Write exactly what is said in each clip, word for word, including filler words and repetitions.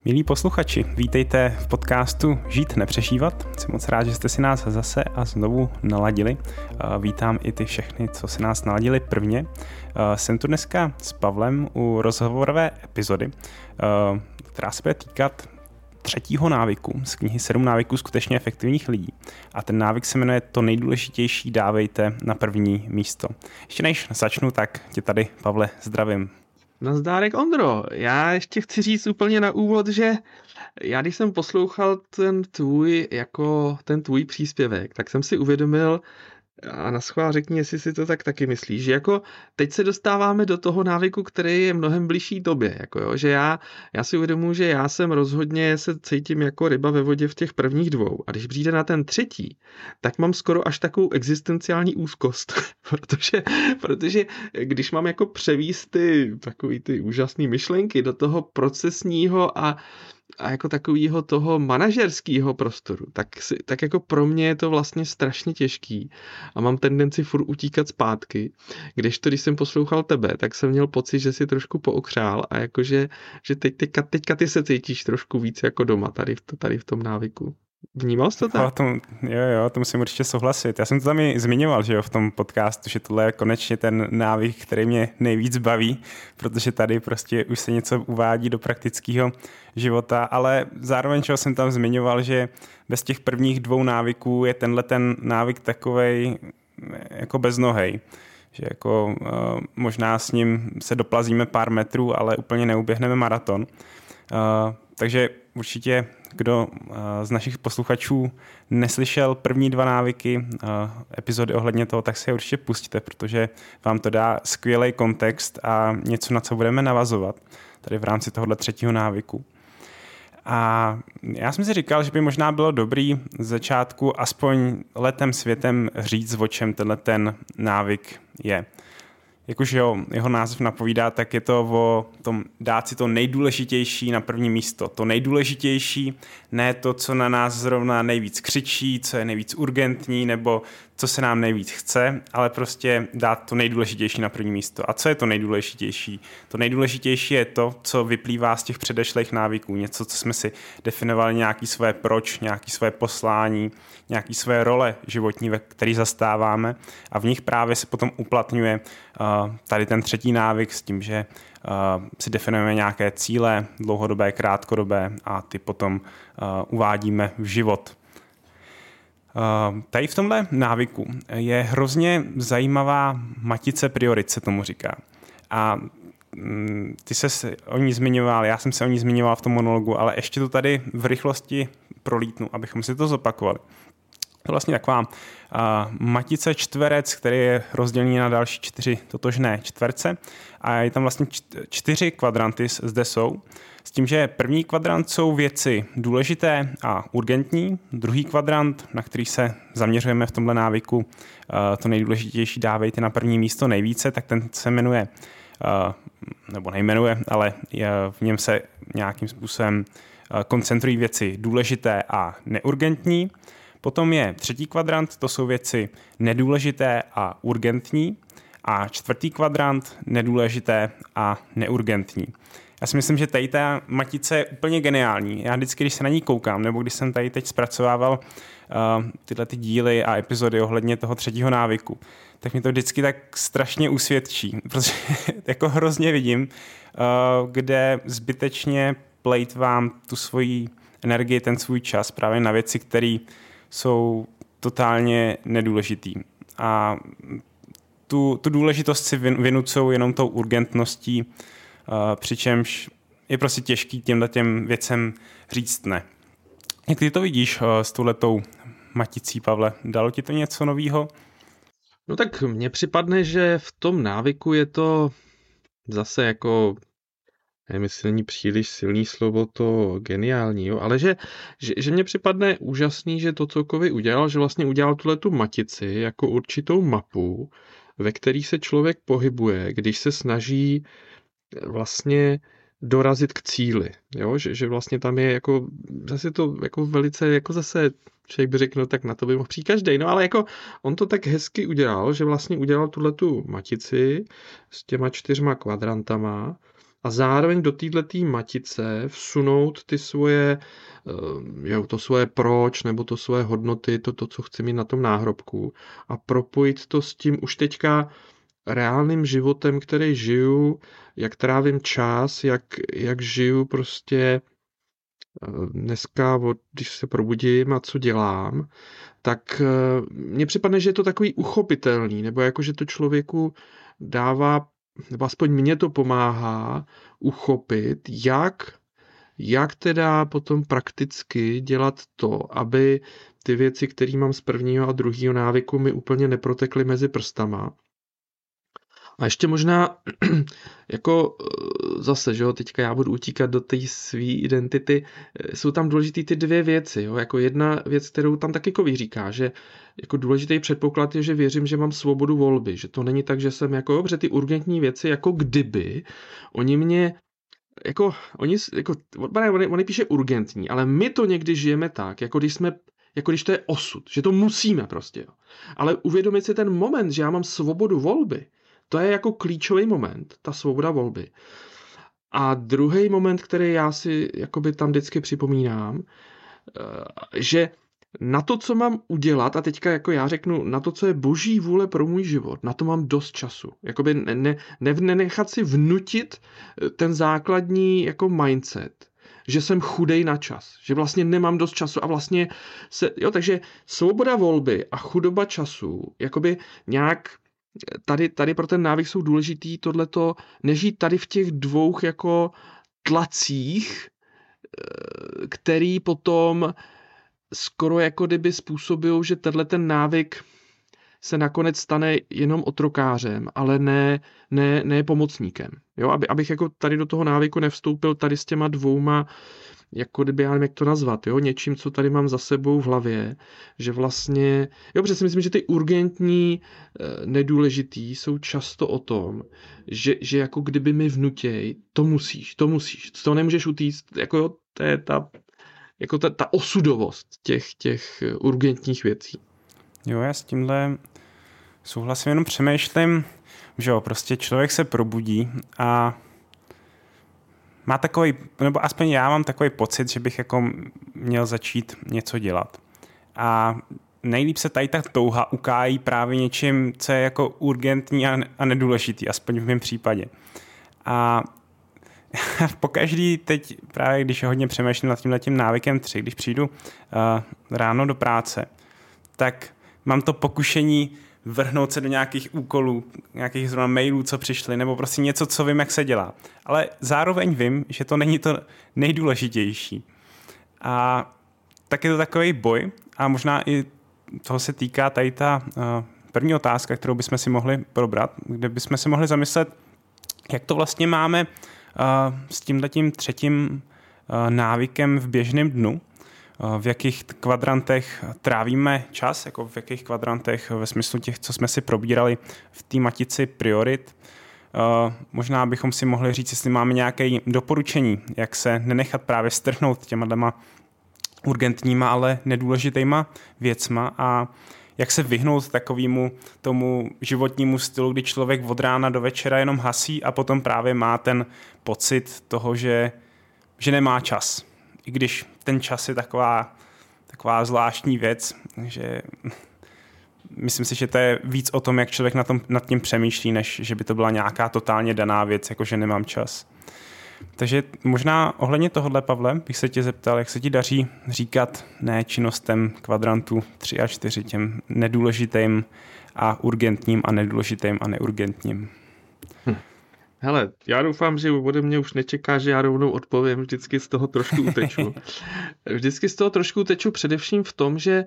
Milí posluchači, vítejte v podcastu Žít, nepřežívat. Jsem moc rád, že jste si nás zase a znovu naladili. Vítám i ty všechny, co si nás naladili prvně. Jsem tu dneska s Pavlem u rozhovorové epizody, která se bude týkat třetího návyku z knihy Sedm návyků skutečně efektivních lidí. A ten návyk se jmenuje To nejdůležitější dávejte na první místo. Ještě než začnu, tak tě tady, Pavle, zdravím. Nazdárek, Ondro. Já ještě chci říct úplně na úvod, že já když jsem poslouchal ten tvůj, jako ten tvůj příspěvek, tak jsem si uvědomil, a naschvál řekni, jestli si to tak taky myslíš, že jako teď se dostáváme do toho návyku, který je mnohem bližší tobě, jako jo, že já, já si uvědomuji, že já jsem rozhodně se cítím jako ryba ve vodě v těch prvních dvou a když přijde na ten třetí, tak mám skoro až takovou existenciální úzkost, protože, protože když mám jako převíst ty takový ty úžasné myšlenky do toho procesního a a jako takovýho toho manažerského prostoru, tak, si, tak jako pro mě je to vlastně strašně těžký a mám tendenci furt utíkat zpátky, kdežto když jsem poslouchal tebe, tak jsem měl pocit, že si trošku pookřál a jakože, že teď, teďka, teďka ty se cítíš trošku víc jako doma tady v, tady v tom návyku. Vnímal jsi to tak? Jo, tom, jo, jo, to musím určitě souhlasit. Já jsem to tam i zmiňoval, že jo, v tom podcastu, že tohle je konečně ten návyk, který mě nejvíc baví, protože tady prostě už se něco uvádí do praktického života, ale zároveň, čeho jsem tam zmiňoval, že bez těch prvních dvou návyků je tenhle ten návyk takovej jako beznohej. Že jako uh, možná s ním se doplazíme pár metrů, ale úplně neuběhneme maraton. Uh, takže určitě, kdo uh, z našich posluchačů neslyšel první dva návyky, uh, epizody ohledně toho, tak si je určitě pustíte, protože vám to dá skvělý kontext a něco, na co budeme navazovat tady v rámci tohohle třetího návyku. A já jsem si říkal, že by možná bylo dobrý z začátku aspoň letem světem říct, o čem tenhle ten návyk je. Jak už jo, jeho název napovídá, tak je to o tom dát si to nejdůležitější na první místo. To nejdůležitější, ne to, co na nás zrovna nejvíc křičí, co je nejvíc urgentní, nebo co se nám nejvíc chce, ale prostě dát to nejdůležitější na první místo. A co je to nejdůležitější? To nejdůležitější je to, co vyplývá z těch předešlých návyků. Něco, co jsme si definovali, nějaký své proč, nějaký své poslání, nějaký své role životní, ve který zastáváme a v nich právě se potom uplatňuje uh, tady ten třetí návyk s tím, že uh, si definujeme nějaké cíle, dlouhodobé, krátkodobé a ty potom uh, uvádíme v život. Uh, tady v tomhle návyku je hrozně zajímavá matice priorit, se tomu říká. A mm, ty se o ní zmiňoval, já jsem se o ní zmiňoval v tom monologu, ale ještě to tady v rychlosti prolítnu, abychom si to zopakovali. To je vlastně taková uh, matice čtverec, který je rozdělený na další čtyři totožné čtverce a je tam vlastně čtyři kvadranty zde jsou. S tím, že první kvadrant jsou věci důležité a urgentní, druhý kvadrant, na který se zaměřujeme v tomhle návyku, uh, to nejdůležitější dávejte na první místo nejvíce, tak ten se jmenuje, uh, nebo nejmenuje, ale je, v něm se nějakým způsobem uh, koncentrují věci důležité a neurgentní. Potom je třetí kvadrant, to jsou věci nedůležité a urgentní a čtvrtý kvadrant nedůležité a neurgentní. Já si myslím, že tady ta matice je úplně geniální. Já vždycky, když se na ní koukám, nebo když jsem tady teď zpracovával uh, tyhle ty díly a epizody ohledně toho třetího návyku, tak mi to vždycky tak strašně usvědčí, protože jako hrozně vidím, uh, kde zbytečně plejtvám tu svoji energii, ten svůj čas právě na věci, které jsou totálně nedůležitý. A tu, tu důležitost si vynucou jenom tou urgentností, uh, přičemž je prostě těžký těmhle těm věcem říct ne. Jak ty to vidíš uh, s touhletou maticí, Pavle? Dalo ti to něco novýho? No tak mně připadne, že v tom návyku je to zase jako, nevím, jestli není příliš silný slovo to geniální, jo, ale že, že, že mně připadne úžasný, že to, co Kovy udělal, že vlastně udělal tuhletu matici jako určitou mapu, ve který se člověk pohybuje, když se snaží vlastně dorazit k cíli, jo, že, že vlastně tam je jako zase to jako velice, jako zase člověk by řekl, no tak na to by mohl přijít každej, no ale jako on to tak hezky udělal, že vlastně udělal tuhletu matici s těma čtyřma kvadrantama a zároveň do této matice vsunout ty svoje, jo, to svoje proč, nebo to svoje hodnoty, to, to, co chci mít na tom náhrobku a propojit to s tím už teďka reálným životem, který žiju, jak trávím čas, jak, jak žiju prostě dneska, když se probudím a co dělám, tak mně připadne, že je to takový uchopitelný, nebo jako, že to člověku dává, nebo aspoň mně to pomáhá uchopit, jak, jak teda potom prakticky dělat to, aby ty věci, které mám z prvního a druhého návyku, mi úplně neprotekly mezi prstama. A ještě možná, jako zase, že jo, teďka já budu utíkat do té své identity, jsou tam důležité ty dvě věci, jo, jako jedna věc, kterou tam taky Covey říká, že jako důležitý předpoklad je, že věřím, že mám svobodu volby, že to není tak, že jsem jako, dobře, ty urgentní věci, jako kdyby, oni mě, jako, oni, jako, on, on píše urgentní, ale my to někdy žijeme tak, jako když jsme, jako když to je osud, že to musíme prostě, jo. Ale uvědomit si ten moment, že já mám svobodu volby, to je jako klíčový moment, ta svoboda volby. A druhý moment, který já si jakoby tam vždycky připomínám, že na to, co mám udělat, a teďka jako já řeknu, na to, co je boží vůle pro můj život, na to mám dost času. Jakoby ne, ne, nenechat si vnutit ten základní jako mindset, že jsem chudej na čas, že vlastně nemám dost času a vlastně se, jo, takže svoboda volby a chudoba času, jakoby nějak Tady, tady pro ten návyk jsou důležitý tohleto, nežít tady v těch dvou jako tlacích, který potom skoro jako kdyby způsobil, že tenhle ten návyk se nakonec stane jenom otrokářem, ale ne, ne, ne pomocníkem. Jo, aby, abych jako tady do toho návyku nevstoupil tady s těma dvouma, jako kdyby, já nevím, jak to nazvat, jo, něčím, co tady mám za sebou v hlavě, že vlastně, jo, protože si myslím, že ty urgentní nedůležitý jsou často o tom, že, že jako kdyby mi vnutěj, to musíš, to musíš, to nemůžeš utíct, jako jo, to je ta, jako ta, ta osudovost těch, těch urgentních věcí. Jo, já s tímhle souhlasím, jenom přemýšlím, že jo, prostě člověk se probudí a má takový, nebo aspoň já mám takový pocit, že bych jako měl začít něco dělat. A nejlíp se tady ta touha ukájí právě něčím, co je jako urgentní a nedůležitý, aspoň v mém případě. A pokaždý teď právě, když hodně přemýšlím nad tímhletím návykem tři, když přijdu uh, ráno do práce, tak mám to pokušení vrhnout se do nějakých úkolů, nějakých zrovna mailů, co přišly, nebo prostě něco, co vím, jak se dělá. Ale zároveň vím, že to není to nejdůležitější. A tak je to takový boj a možná i toho se týká tady ta uh, první otázka, kterou bychom si mohli probrat, kde bychom si mohli zamyslet, jak to vlastně máme uh, s tímhletím třetím uh, návykem v běžném dnu, v jakých kvadrantech trávíme čas, jako v jakých kvadrantech ve smyslu těch, co jsme si probírali v té matici priorit. Možná bychom si mohli říct, jestli máme nějaké doporučení, jak se nenechat právě strhnout těma dvěma urgentníma, ale nedůležitýma věcma a jak se vyhnout takovému tomu životnímu stylu, kdy člověk od rána do večera jenom hasí a potom právě má ten pocit toho, že, že nemá čas. I když ten čas je taková, taková zvláštní věc, že myslím si, že to je víc o tom, jak člověk nad, tom, nad tím přemýšlí, než že by to byla nějaká totálně daná věc, jako že nemám čas. Takže možná ohledně tohohle, Pavle, bych se tě zeptal, jak se ti daří říkat ne činnostem kvadrantu tři a čtyři, těm nedůležitým a urgentním a nedůležitým a neurgentním. Hm. Hele, já doufám, že ode mě už nečeká, že já rovnou odpovím, vždycky z toho trošku uteču. Vždycky z toho trošku uteču především v tom, že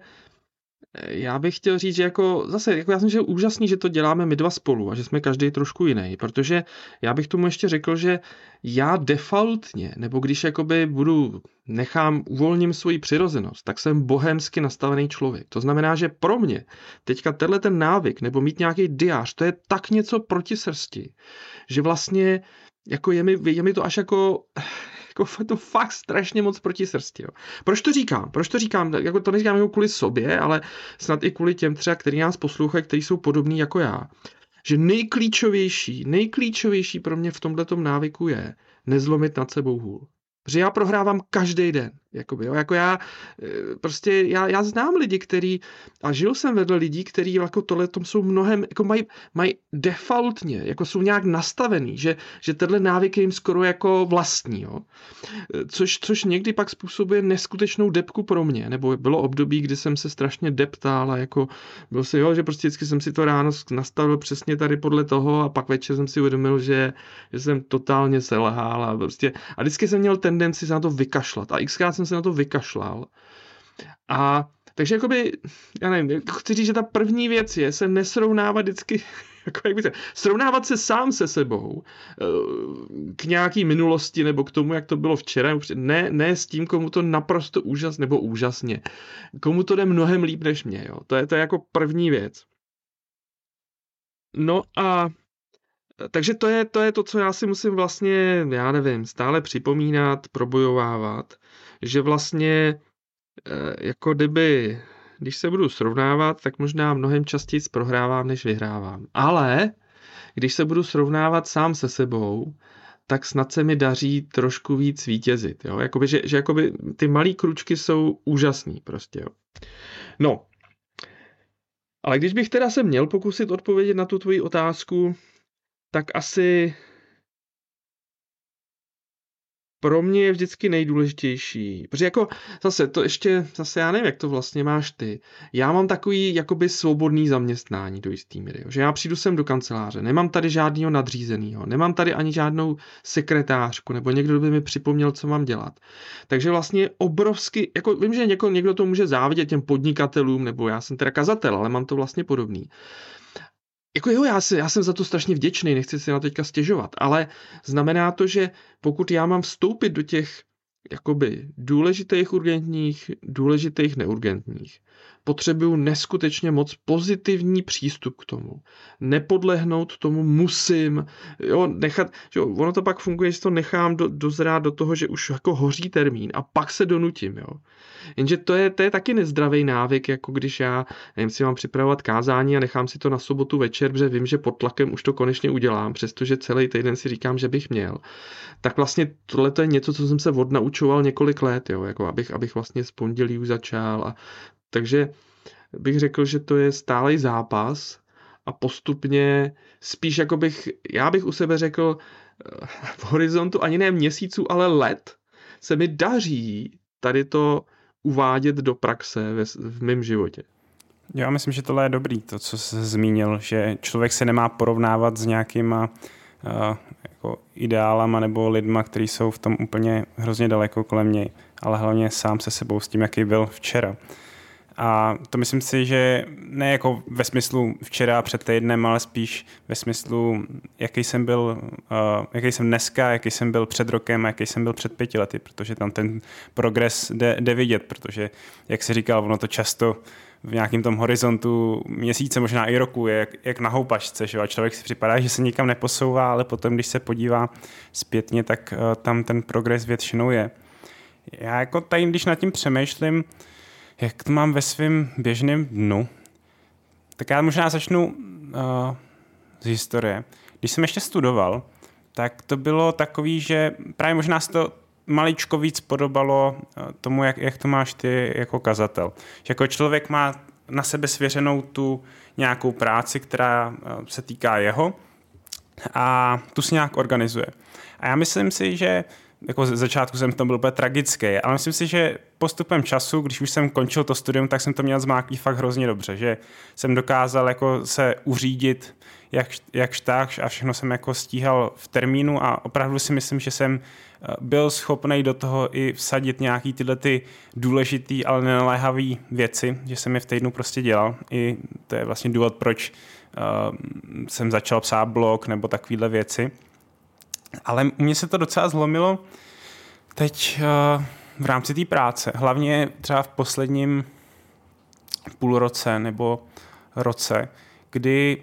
já bych chtěl říct, že jako zase, jako já jsem, že je úžasný, že to děláme my dva spolu a že jsme každý trošku jiný, protože já bych tomu ještě řekl, že já defaultně, nebo když jakoby budu, nechám, uvolním svoji přirozenost, tak jsem bohémsky nastavený člověk. To znamená, že pro mě teďka tenhle ten návyk, nebo mít nějaký diář, to je tak něco proti srsti, že vlastně jako je mi, je mi to až jako... Jako to fakt strašně moc proti srsti. Jo. Proč to říkám? Proč to říkám? Jako to neříkám jako kvůli sobě, ale snad i kvůli těm třeba, kteří nás poslouchají, kteří jsou podobní jako já. že nejklíčovější, nejklíčovější pro mě v tomhletom návyku je nezlomit nad sebou hůl. Protože já prohrávám každý den. Jakoby, jo, jako já, prostě já, já znám lidi, kteří, a žil jsem vedle lidí, kteří jako tohle tom jsou mnohem, jako mají, mají defaultně, jako jsou nějak nastavený, že, že tenhle návyk je jim skoro jako vlastní, jo. Což, což někdy pak způsobuje neskutečnou depku pro mě, nebo bylo období, kdy jsem se strašně deptal a jako byl si, jo, že prostě vždycky jsem si to ráno nastavil přesně tady podle toho a pak večer jsem si uvědomil, že, že jsem totálně selhal a prostě, a vždycky jsem měl tendenci se na to vykašlat a xkrát jsem se na to vykašlal. A takže jakoby, já nevím, chci říct, že ta první věc je se nesrovnávat vždycky, jako jak byste, srovnávat se sám se sebou k nějaký minulosti nebo k tomu, jak to bylo včera, ne, ne s tím, komu to naprosto úžas nebo úžasně, komu to jde mnohem líp než mě, jo. To je, to je jako první věc. No a takže to je, to je to, co já si musím vlastně, já nevím, stále připomínat, probojovávat, že vlastně jako kdyby, když se budu srovnávat, tak možná mnohem častěji prohrávám, než vyhrávám. Ale když se budu srovnávat sám se sebou, tak snad se mi daří trošku víc vítězit. Jo? Jakoby, že, že jakoby ty malý kručky jsou úžasný prostě. Jo? No, ale když bych teda se měl pokusit odpovědět na tu tvoji otázku, tak asi pro mě je vždycky nejdůležitější, protože jako zase to ještě, zase já nevím, jak to vlastně máš ty. Já mám takový jakoby svobodný zaměstnání do jistý míry, že já přijdu sem do kanceláře, nemám tady žádného nadřízeného, nemám tady ani žádnou sekretářku, nebo někdo by mi připomněl, co mám dělat. Takže vlastně obrovsky, jako vím, že někdo, někdo to může závidět těm podnikatelům, nebo já jsem teda kazatel, ale mám to vlastně podobný. Jako jo, já, si, já jsem za to strašně vděčný, nechci si na teďka stěžovat, ale znamená to, že pokud já mám vstoupit do těch jakoby důležitých urgentních, důležitých neurgentních, potřebuju neskutečně moc pozitivní přístup k tomu. Nepodlehnout tomu musím, jo, nechat, jo, ono to pak funguje, že to nechám do, dozrát do toho, že už jako hoří termín a pak se donutím, jo. Jenže to je, to je taky nezdravý návyk, jako když já, nevím, si mám připravovat kázání a nechám si to na sobotu večer, protože vím, že pod tlakem už to konečně udělám, přestože celý týden si říkám, že bych měl. Tak vlastně tohle je něco, co jsem se odnaučoval několik let, jo, jako abych, abych vlastně z pondělí už začal a takže bych řekl, že to je stálý zápas a postupně spíš jako bych, já bych u sebe řekl v horizontu ani ne měsíců, ale let se mi daří tady to uvádět do praxe ve, v mém životě. Já myslím, že tohle je dobrý, to, co jsi zmínil, že člověk se nemá porovnávat s nějakýma uh, jako ideálama nebo lidma, kteří jsou v tom úplně hrozně daleko kolem něj, ale hlavně sám se sebou s tím, jaký byl včera. A to myslím si, že ne jako ve smyslu včera před týdnem, ale spíš ve smyslu, jaký jsem byl, uh, jaký jsem dneska, jaký jsem byl před rokem a jaký jsem byl před pěti lety, protože tam ten progres jde, jde vidět, protože, jak jsi říkal, ono to často v nějakém tom horizontu měsíce, možná i roku, je jak, jak na houpačce, že? A člověk si připadá, že se nikam neposouvá, ale potom, když se podívá zpětně, tak uh, tam ten progres většinou je. Já jako tady, když nad tím přemýšlím, jak to mám ve svém běžném dnu, tak já možná začnu uh, z historie. Když jsem ještě studoval, tak to bylo takový, že právě možná se to maličko víc podobalo uh, tomu, jak, jak to máš ty jako kazatel. Že jako člověk má na sebe svěřenou tu nějakou práci, která uh, se týká jeho a tu si nějak organizuje. A já myslím si, že jako z začátku jsem to byl úplně tragický, ale myslím si, že postupem času, když už jsem končil to studium, tak jsem to měl zmáklý fakt hrozně dobře, že jsem dokázal jako se uřídit jak, jak štáš a všechno jsem jako stíhal v termínu a opravdu si myslím, že jsem byl schopný do toho i vsadit nějaký tyhle ty důležitý, ale nenaléhavý věci, že jsem je v týdnu prostě dělal. I to je vlastně důvod, proč uh, jsem začal psát blog nebo takovýhle věci. Ale u mě se to docela zlomilo teď uh, v rámci té práce. Hlavně třeba v posledním půlroce nebo roce, kdy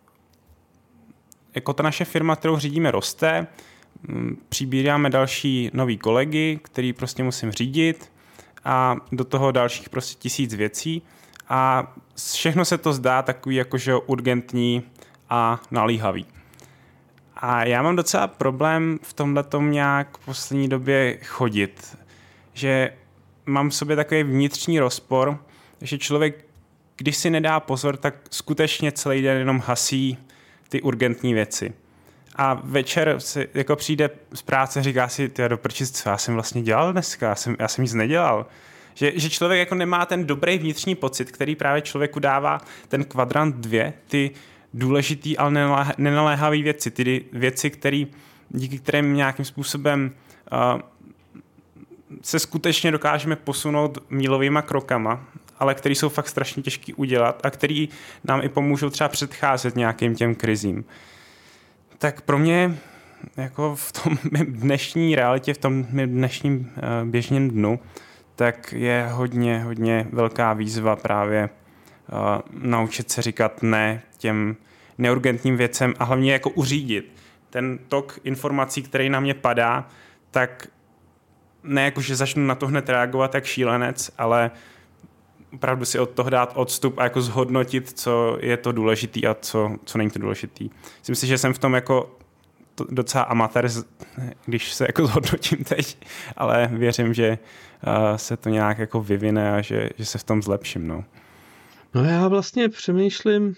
jako ta naše firma, kterou řídíme, roste, přibíráme další nový kolegy, který prostě musím řídit a do toho dalších prostě tisíc věcí a všechno se to zdá takový jakože urgentní a nalíhavý. A já mám docela problém v tomhletom nějak v poslední době chodit, že mám v sobě takový vnitřní rozpor, že člověk, když si nedá pozor, tak skutečně celý den jenom hasí ty urgentní věci. A večer si jako přijde z práce, říká si, ty do prčic, co já jsem vlastně dělal dneska, já jsem, já jsem nic nedělal. Že, že člověk jako nemá ten dobrý vnitřní pocit, který právě člověku dává ten kvadrant dvě, ty důležitý, ale nenaléhavé věci, ty věci, který, díky kterým nějakým způsobem uh, se skutečně dokážeme posunout mílovýma krokama, ale který jsou fakt strašně těžký udělat a který nám i pomůžou třeba předcházet nějakým těm krizím. Tak pro mě jako v tom dnešní realitě, v tom dnešním uh, běžném dnu, tak je hodně, hodně velká výzva právě uh, naučit se říkat ne těm neurgentním věcem a hlavně jako uřídit ten tok informací, který na mě padá, tak ne jako, že začnu na to hned reagovat jak šílenec, ale opravdu si od toho dát odstup a jako zhodnotit, co je to důležitý a co, co není to důležitý. Myslím si, že jsem v tom jako docela amatér, když se jako zhodnotím teď, ale věřím, že uh, se to nějak jako vyvine a že, že se v tom zlepším. No, no já vlastně přemýšlím,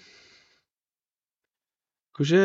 jakože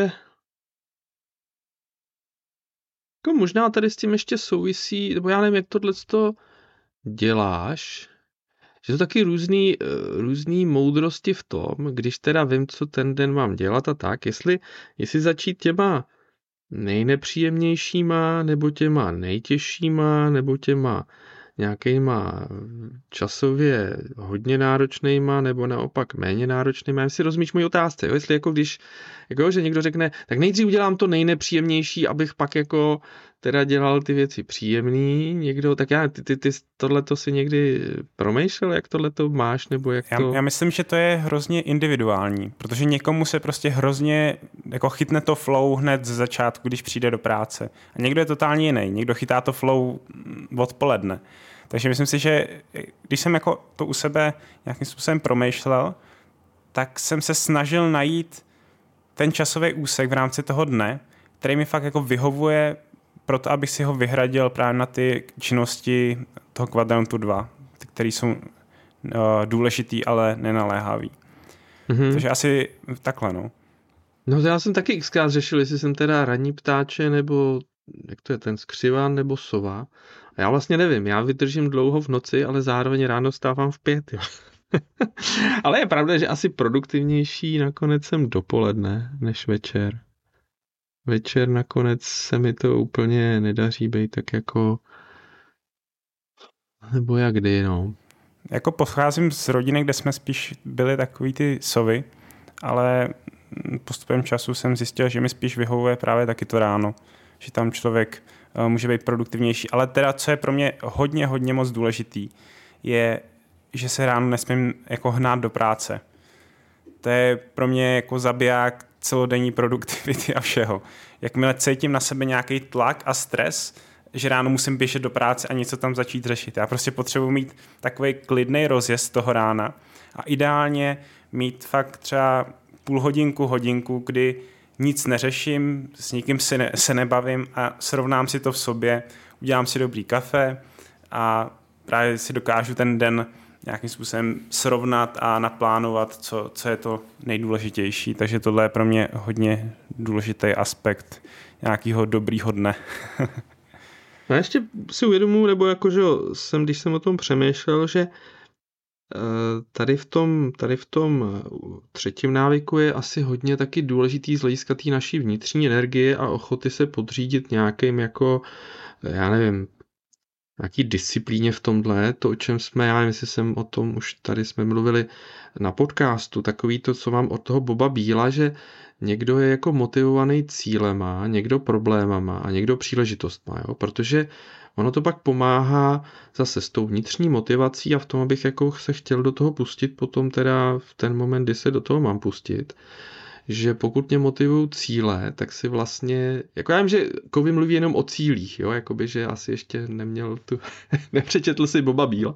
jako možná tady s tím ještě souvisí, nebo já nevím, jak tohleto děláš, že to taky různý, různý moudrosti v tom, když teda vím, co ten den mám dělat a tak, jestli, jestli začít těma nejnepříjemnějšíma, nebo těma nejtěžšíma, nebo těma nějakýma časově hodně náročnejma, nebo naopak méně náročnejma. Já si rozumíš moji otázce, jo? Jestli jako když, jako, že někdo řekne, tak nejdřív udělám to nejnepříjemnější, abych pak jako teda dělal ty věci příjemný, někdo, tak já, ty, ty, ty tohleto si někdy promýšlel, jak tohleto máš, nebo jak to... Já, já myslím, že to je hrozně individuální, protože někomu se prostě hrozně jako chytne to flow hned z začátku, když přijde do práce. A někdo je totálně jiný, někdo chytá to flow odpoledne. Takže myslím si, že když jsem jako to u sebe nějakým způsobem promýšlel, tak jsem se snažil najít ten časový úsek v rámci toho dne, který mi fakt jako vyhovuje proto, abych si ho vyhradil právě na ty činnosti toho kvadrantu dva, které jsou uh, důležitý, ale nenaléhavý. Mm-hmm. Takže asi takhle, no. No já jsem taky xkrát řešil, jestli jsem teda ranní ptáče, nebo jak to je, ten skřivan, nebo sova. A já vlastně nevím, já vydržím dlouho v noci, ale zároveň ráno stávám v pět, jo. Ale je pravda, že asi produktivnější nakonec jsem dopoledne, než večer. Večer nakonec se mi to úplně nedaří být tak jako... Nebo jak kdy, no. Jako pocházím z rodiny, kde jsme spíš byli takový ty sovy, ale postupem času jsem zjistil, že mi spíš vyhovuje právě taky to ráno. Že tam člověk uh, může být produktivnější. Ale teda, co je pro mě hodně, hodně moc důležitý, je, že se ráno nesmím jako hnát do práce. To je pro mě jako zabiják celodenní produktivity a všeho. Jakmile cítím na sebe nějaký tlak a stres, že ráno musím běžet do práce a něco tam začít řešit. Já prostě potřebuji mít takový klidný rozjezd toho rána a ideálně mít fakt třeba půl hodinku, hodinku, kdy nic neřeším, s nikým se, ne, se nebavím a srovnám si to v sobě, udělám si dobrý kafe a právě si dokážu ten den nějakým způsobem srovnat a naplánovat, co, co je to nejdůležitější. Takže tohle je pro mě hodně důležitý aspekt nějakého dobrýho dne. Já ještě si uvědomuji, nebo jakože jsem, když jsem o tom přemýšlel, že tady v tom, tady v tom třetím návyku je asi hodně taky důležitý z hlediska té naší vnitřní energie a ochoty se podřídit nějakým jako, já nevím, nějaký disciplíně v tomhle, to, o čem jsme, já nevím, jestli jsem o tom už tady jsme mluvili na podcastu, takový to, co mám od toho Boba Bíla, že někdo je jako motivovaný cílema, někdo problémama a někdo příležitostma, jo? Protože ono to pak pomáhá zase s tou vnitřní motivací a v tom, abych jako se chtěl do toho pustit potom teda v ten moment, kdy se do toho mám pustit, že pokud mě motivují cíle, tak si vlastně, jako já vím, že Kovy mluví jenom o cílích, jo, jakoby, že asi ještě neměl tu, nepřečetl si Boba Bíla,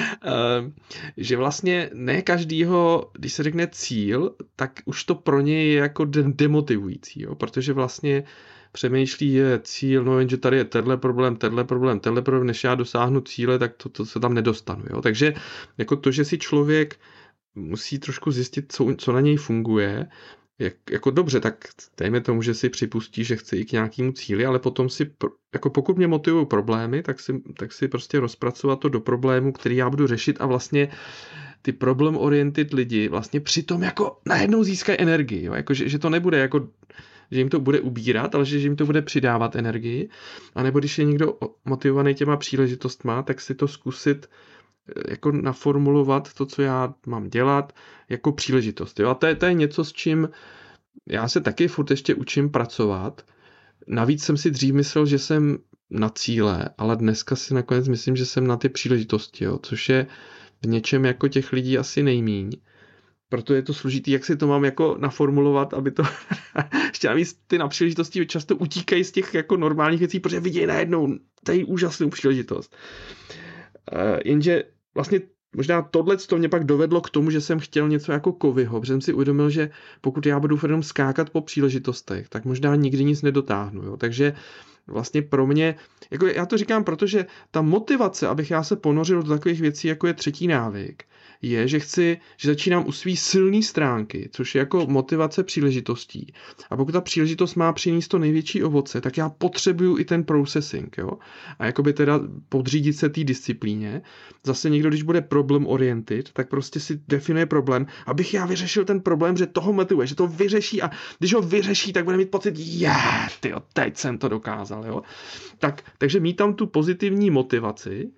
že vlastně ne každýho, když se řekne cíl, tak už to pro něj je jako demotivující, jo, protože vlastně přemýšlí, je cíl, no jenže tady je tenhle problém, tenhle problém, tenhle problém, než já dosáhnu cíle, tak to, to se tam nedostanu, jo, takže jako to, že si člověk musí trošku zjistit, co, co na něj funguje, jak, jako dobře, tak dejme tomu, že si připustí, že chce i k nějakému cíli, ale potom si, jako pokud mě motivují problémy, tak si, tak si prostě rozpracovat to do problému, který já budu řešit a vlastně ty problem-oriented lidi vlastně přitom jako najednou získají energii, jo? Jako, že, že to nebude jako, že jim to bude ubírat, ale že jim to bude přidávat energii, a nebo když je někdo motivovaný těma příležitostma, tak si to zkusit jako naformulovat to, co já mám dělat, jako příležitost. Jo? A to je, to je něco, s čím já se taky furt ještě učím pracovat. Navíc jsem si dřív myslel, že jsem na cíle, ale dneska si nakonec myslím, že jsem na ty příležitosti, jo? Což je v něčem jako těch lidí asi nejmíň. Proto je to složitý, jak si to mám jako naformulovat, aby to ještě navíc ty na příležitosti často utíkají z těch jako normálních věcí, protože vidějí najednou tady úžasnou příležitost. Uh, jenže vlastně možná tohle to mě pak dovedlo k tomu, že jsem chtěl něco jako Kovyho, protože jsem si uvědomil, že pokud já budu jenom skákat po příležitostech, tak možná nikdy nic nedotáhnu. Jo? Takže vlastně pro mě, jako já to říkám, protože ta motivace, abych já se ponořil do takových věcí, jako je třetí návyk, je, že chci, že začínám u svý silné stránky, což je jako motivace příležitostí. A pokud ta příležitost má přinést to největší ovoce, tak já potřebuju i ten processing, jo. A jakoby teda podřídit se té disciplíně. Zase někdo, když bude problem oriented, tak prostě si definuje problém, abych já vyřešil ten problém, že toho motivuje, že to vyřeší, a když ho vyřeší, tak bude mít pocit, je, tyjo, teď jsem to dokázal, jo. Tak, takže mít tam tu pozitivní motivaci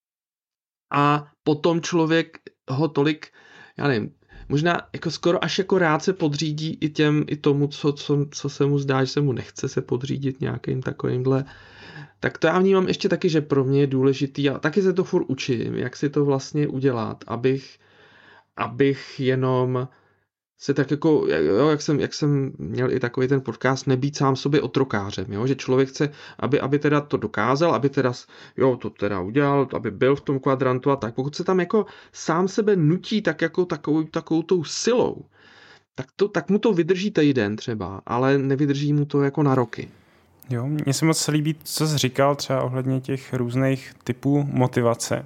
a potom člověk ho tolik, já nevím, možná jako skoro až jako rád se podřídí i těm, i tomu, co, co, co se mu zdá, že se mu nechce se podřídit nějakým takovýmhle. Tak to já vnímám ještě taky, že pro mě je důležitý, a taky se to furt učím, jak si to vlastně udělat, abych, abych jenom se tak jako, jo, jak jsem, jak jsem měl i takový ten podcast, nebýt sám sobě otrokářem, jo, že člověk chce, aby, aby teda to dokázal, aby teda, jo, to teda udělal, aby byl v tom kvadrantu a tak. Pokud se tam jako sám sebe nutí tak jako takovou, takovou tou silou, tak, to, tak mu to vydrží týden třeba, ale nevydrží mu to jako na roky. Jo, mně se moc líbí, co jsi říkal třeba ohledně těch různých typů motivace.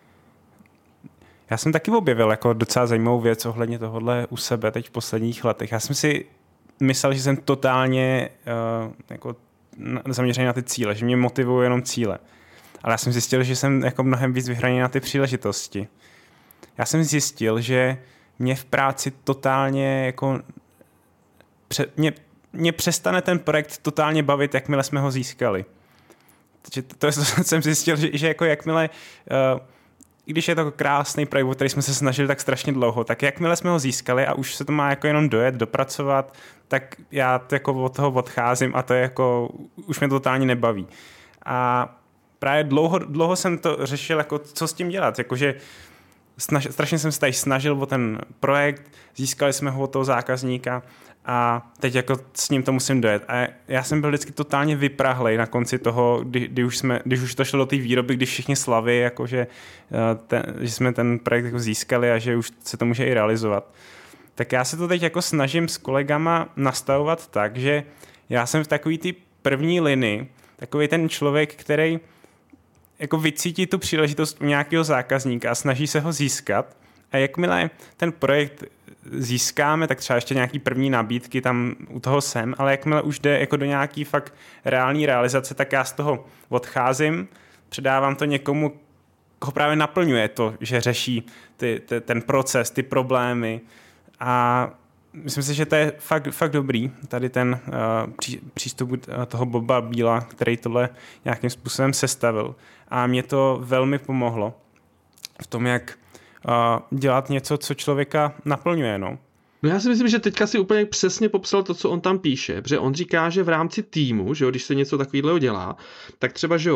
Já jsem taky objevil jako docela zajímavou věc ohledně tohohle u sebe teď v posledních letech. Já jsem si myslel, že jsem totálně uh, jako zaměřený na ty cíle, že mě motivují jenom cíle. Ale já jsem zjistil, že jsem jako mnohem víc vyhraněný na ty příležitosti. Já jsem zjistil, že mě v práci totálně jako pře, mě, mě přestane ten projekt totálně bavit, jakmile jsme ho získali. Takže to, to, to jsem zjistil, že, že jako jakmile uh, i když je to krásný projekt, o který jsme se snažili tak strašně dlouho, tak jakmile jsme ho získali a už se to má jako jenom dojet, dopracovat, tak já jako od toho odcházím a to je jako, už mě to totálně nebaví. A právě dlouho, dlouho jsem to řešil, jako co s tím dělat, jakože snaž, strašně jsem se tady snažil o ten projekt, získali jsme ho od toho zákazníka a teď jako s ním to musím dojet. A já jsem byl vždycky totálně vyprahlej na konci toho, kdy, kdy, už, jsme, když už to šlo do té výroby, když všichni slaví, jakože, ten, že jsme ten projekt jako získali a že už se to může i realizovat. Tak já se to teď jako snažím s kolegama nastavovat tak, že já jsem v takový ty první linii, takový ten člověk, který jako vycítí tu příležitost u nějakého zákazníka a snaží se ho získat. A jakmile ten projekt získáme, tak třeba ještě nějaký první nabídky tam u toho jsem, ale jakmile už jde jako do nějaký fakt reální realizace, tak já z toho odcházím, předávám to někomu, koho právě naplňuje to, že řeší ty, ty, ten proces, ty problémy, a myslím si, že to je fakt, fakt dobrý, tady ten uh, pří, přístup uh, toho Boba Bíla, který tohle nějakým způsobem sestavil, a mě to velmi pomohlo v tom, jak Uh, dělat něco, co člověka naplňuje, no. No já si myslím, že teďka si úplně přesně popsal to, co on tam píše, protože on říká, že v rámci týmu, že jo, když se něco takového dělá, tak třeba, že jo,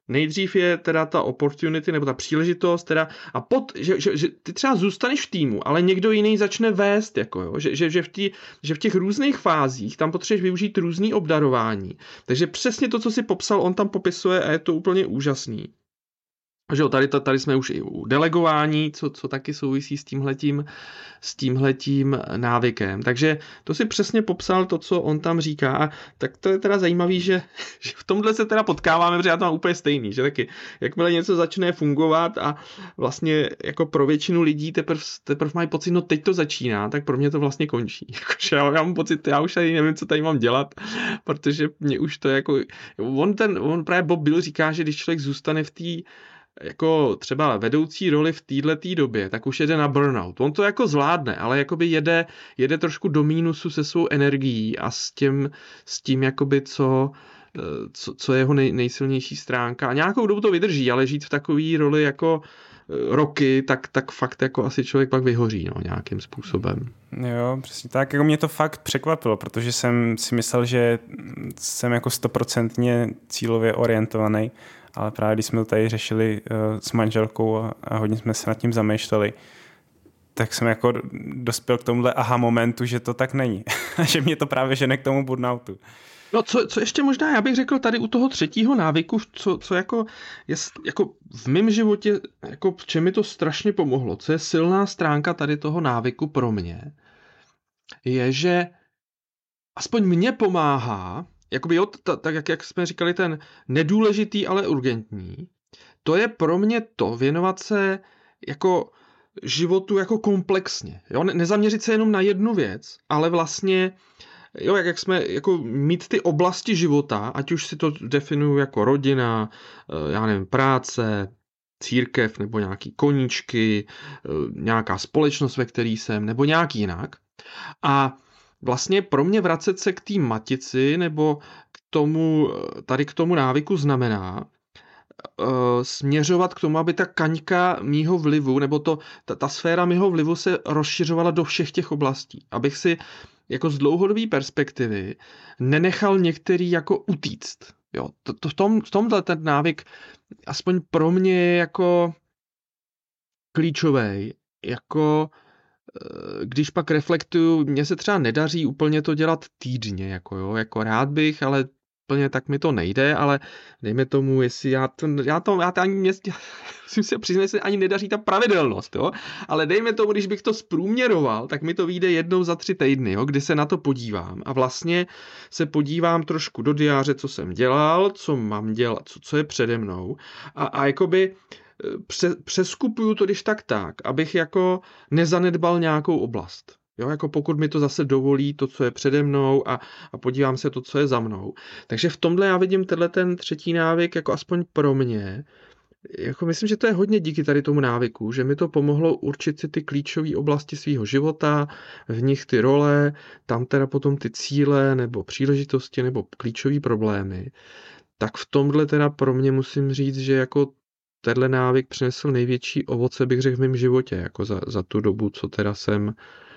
Nejdřív je teda ta opportunity nebo ta příležitost, teda, a pod, že, že, že ty třeba zůstaneš v týmu, ale někdo jiný začne vést, jako jo, že, že, že, v tý, že v těch různých fázích tam potřebuješ využít různý obdarování. Takže přesně to, co si popsal, on tam popisuje a je to úplně úžasný. Že jo, tady, tady jsme už i u delegování, co, co taky souvisí s tímhletím, s tímhletím návykem. Takže to si přesně popsal to, co on tam říká. A tak to je teda zajímavý, že, že v tomhle se teda potkáváme, protože já to mám úplně stejný, že taky jakmile něco začne fungovat a vlastně jako pro většinu lidí teprve teprv mají pocit, no teď to začíná, tak pro mě to vlastně končí. Jakože já, já mám pocit, já už tady nevím, co tady mám dělat, protože mě už to jako... On, ten, on právě Bob Bill říká, že když člověk zůstane v té jako třeba vedoucí roli v této době, tak už jede na burnout. On to jako zvládne, ale jakoby jede, jede trošku do mínusu se svou energií a s tím, s tím jakoby co, co, co je jeho nej, nejsilnější stránka. A nějakou dobu to vydrží, ale žít v takové roli jako roky, tak, tak fakt jako asi člověk pak vyhoří, no, nějakým způsobem. Jo, přesně tak. Jako mě to fakt překvapilo, protože jsem si myslel, že jsem jako stoprocentně cílově orientovaný, ale právě když jsme to tady řešili uh, s manželkou a, a hodně jsme se nad tím zamýšleli, tak jsem jako dospěl k tomuhle aha momentu, že to tak není. A že mě to právě žene k tomu burnoutu. No co, co ještě možná, já bych řekl tady u toho třetího návyku, co, co jako, je, jako v mém životě, jako v čem mi to strašně pomohlo, co je silná stránka tady toho návyku pro mě, je, že aspoň mně pomáhá, jakoby jo, t- tak jak, jak jsme říkali, ten nedůležitý, ale urgentní, to je pro mě to věnovat se jako životu jako komplexně. Jo? Ne- nezaměřit se jenom na jednu věc, ale vlastně jo, jak, jak jsme, jako mít ty oblasti života, ať už si to definuju jako rodina, já nevím, práce, církev, nebo nějaký koníčky, nějaká společnost, ve které jsem, nebo nějak jinak. A vlastně pro mě vracet se k té matici, nebo k tomu, tady k tomu návyku znamená uh, směřovat k tomu, aby ta kaňka mýho vlivu, nebo to, ta, ta sféra mýho vlivu se rozšiřovala do všech těch oblastí. Abych si jako z dlouhodobé perspektivy nenechal některý jako utíct. Jo, to, to v, tom, v tomhle ten návyk aspoň pro mě je jako klíčový, jako když pak reflektuju, mně se třeba nedaří úplně to dělat týdně, jako jo, jako rád bych, ale úplně tak mi to nejde, ale dejme tomu, jestli já to, já to, já to ani mě, musím se přiznat, že se ani nedaří ta pravidelnost, jo, ale dejme tomu, když bych to zprůměroval, tak mi to vyjde jednou za tři týdny, jo, kdy se na to podívám a vlastně se podívám trošku do diáře, co jsem dělal, co mám dělat, co, co je přede mnou a, a jakoby přeskupuju to když tak tak, abych jako nezanedbal nějakou oblast. Jo, jako pokud mi to zase dovolí to, co je přede mnou a, a podívám se to, co je za mnou. Takže v tomhle já vidím tenhle ten třetí návyk jako aspoň pro mě. Jako myslím, že to je hodně díky tady tomu návyku, že mi to pomohlo určit si ty klíčové oblasti svého života, v nich ty role, tam teda potom ty cíle nebo příležitosti nebo klíčové problémy. Tak v tomhle teda pro mě musím říct, že jako tenhle návyk přinesl největší ovoce, bych řekl, v mém životě, jako za, za tu dobu, co teda jsem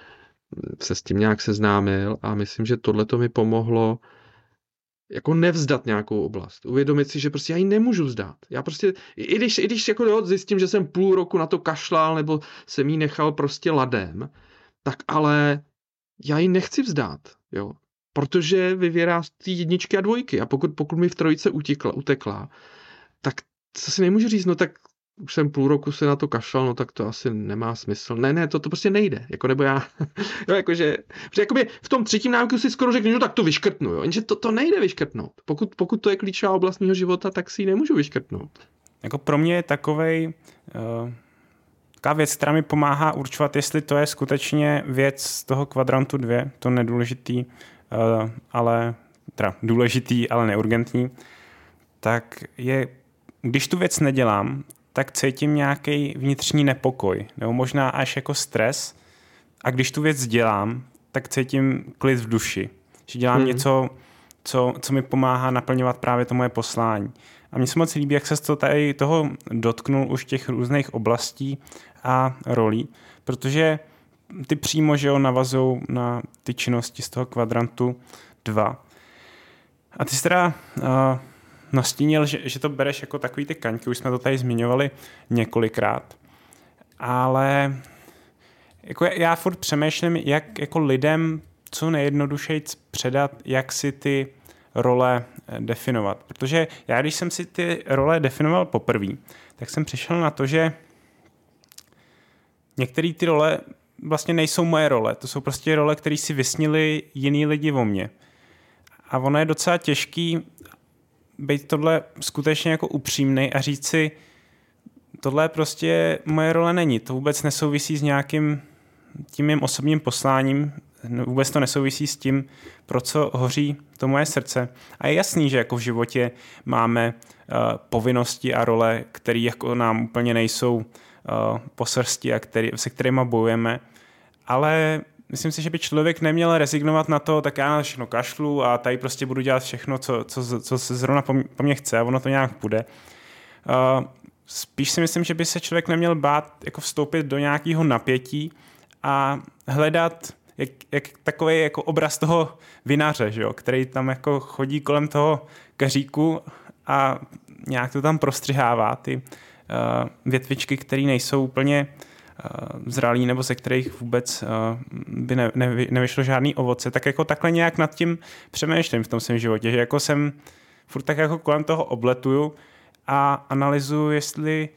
se s tím nějak seznámil a myslím, že tohleto mi pomohlo jako nevzdat nějakou oblast. Uvědomit si, že prostě já ji nemůžu vzdát. Já prostě, i když, i když jako jo, zjistím, že jsem půl roku na to kašlal nebo jsem ji nechal prostě ladem, tak ale já ji nechci vzdát, jo. Protože vyvěrá z té jedničky a dvojky a pokud, pokud mi v trojice utekla, utekla, tak co si nemůžu říct, no tak už jsem půl roku se na to kašlal, no tak to asi nemá smysl. Ne, ne, to, to prostě nejde, jako nebo já, jo, jakože, protože jakoby v tom třetím návyku si skoro řeknu, no tak to vyškrtnu, jo, jenže to, to nejde vyškrtnout. Pokud, pokud to je klíčová oblast mého života, tak si ji nemůžu vyškrtnout. Jako pro mě je takovej, uh, taková věc, která mi pomáhá určovat, jestli to je skutečně věc z toho kvadrantu dvě, to nedůležitý, uh, ale, teda důležitý, ale neurgentní, tak je, když tu věc nedělám, tak cítím nějaký vnitřní nepokoj, nebo možná až jako stres. A když tu věc dělám, tak cítím klid v duši. Že dělám hmm. něco, co, co mi pomáhá naplňovat právě to moje poslání. A mně se moc líbí, jak se to tady toho dotknul už těch různých oblastí a rolí, protože ty přímo, že jo, navazují na ty činnosti z toho kvadrantu dva. A ty jsi teda uh, nastínil, že, že to bereš jako takový ty kaňky, už jsme to tady zmiňovali několikrát, ale jako já furt přemýšlím, jak jako lidem co nejjednodušeji předat, jak si ty role definovat. Protože já, když jsem si ty role definoval poprvé, tak jsem přišel na to, že některé ty role vlastně nejsou moje role. To jsou prostě role, které si vysnili jiný lidi o mně. A ono je docela těžký být tohle skutečně jako upřímnej a říct si, tohle prostě moje role není. To vůbec nesouvisí s nějakým tím mým osobním posláním, vůbec to nesouvisí s tím, pro co hoří to moje srdce. A je jasný, že jako v životě máme uh, povinnosti a role, které jako nám úplně nejsou uh, po srsti a který, se kterýma bojujeme, ale myslím si, že by člověk neměl rezignovat na to, tak já na všechno kašlu a tady prostě budu dělat všechno, co, co, co se zrovna po, po mně chce a ono to nějak bude. Uh, spíš si myslím, že by se člověk neměl bát jako vstoupit do nějakého napětí a hledat jak, jak takový jako obraz toho vinaře, že jo, který tam jako chodí kolem toho keříku a nějak to tam prostřihává ty uh, větvičky, které nejsou úplně uh, zralý nebo ze kterých vůbec uh, by ne, ne, nevyšlo žádný ovoce. Tak jako takhle nějak nad tím přemýšlím v tom svém životě, že jako jsem furt tak jako kolem toho obletuju a analyzuju, jestli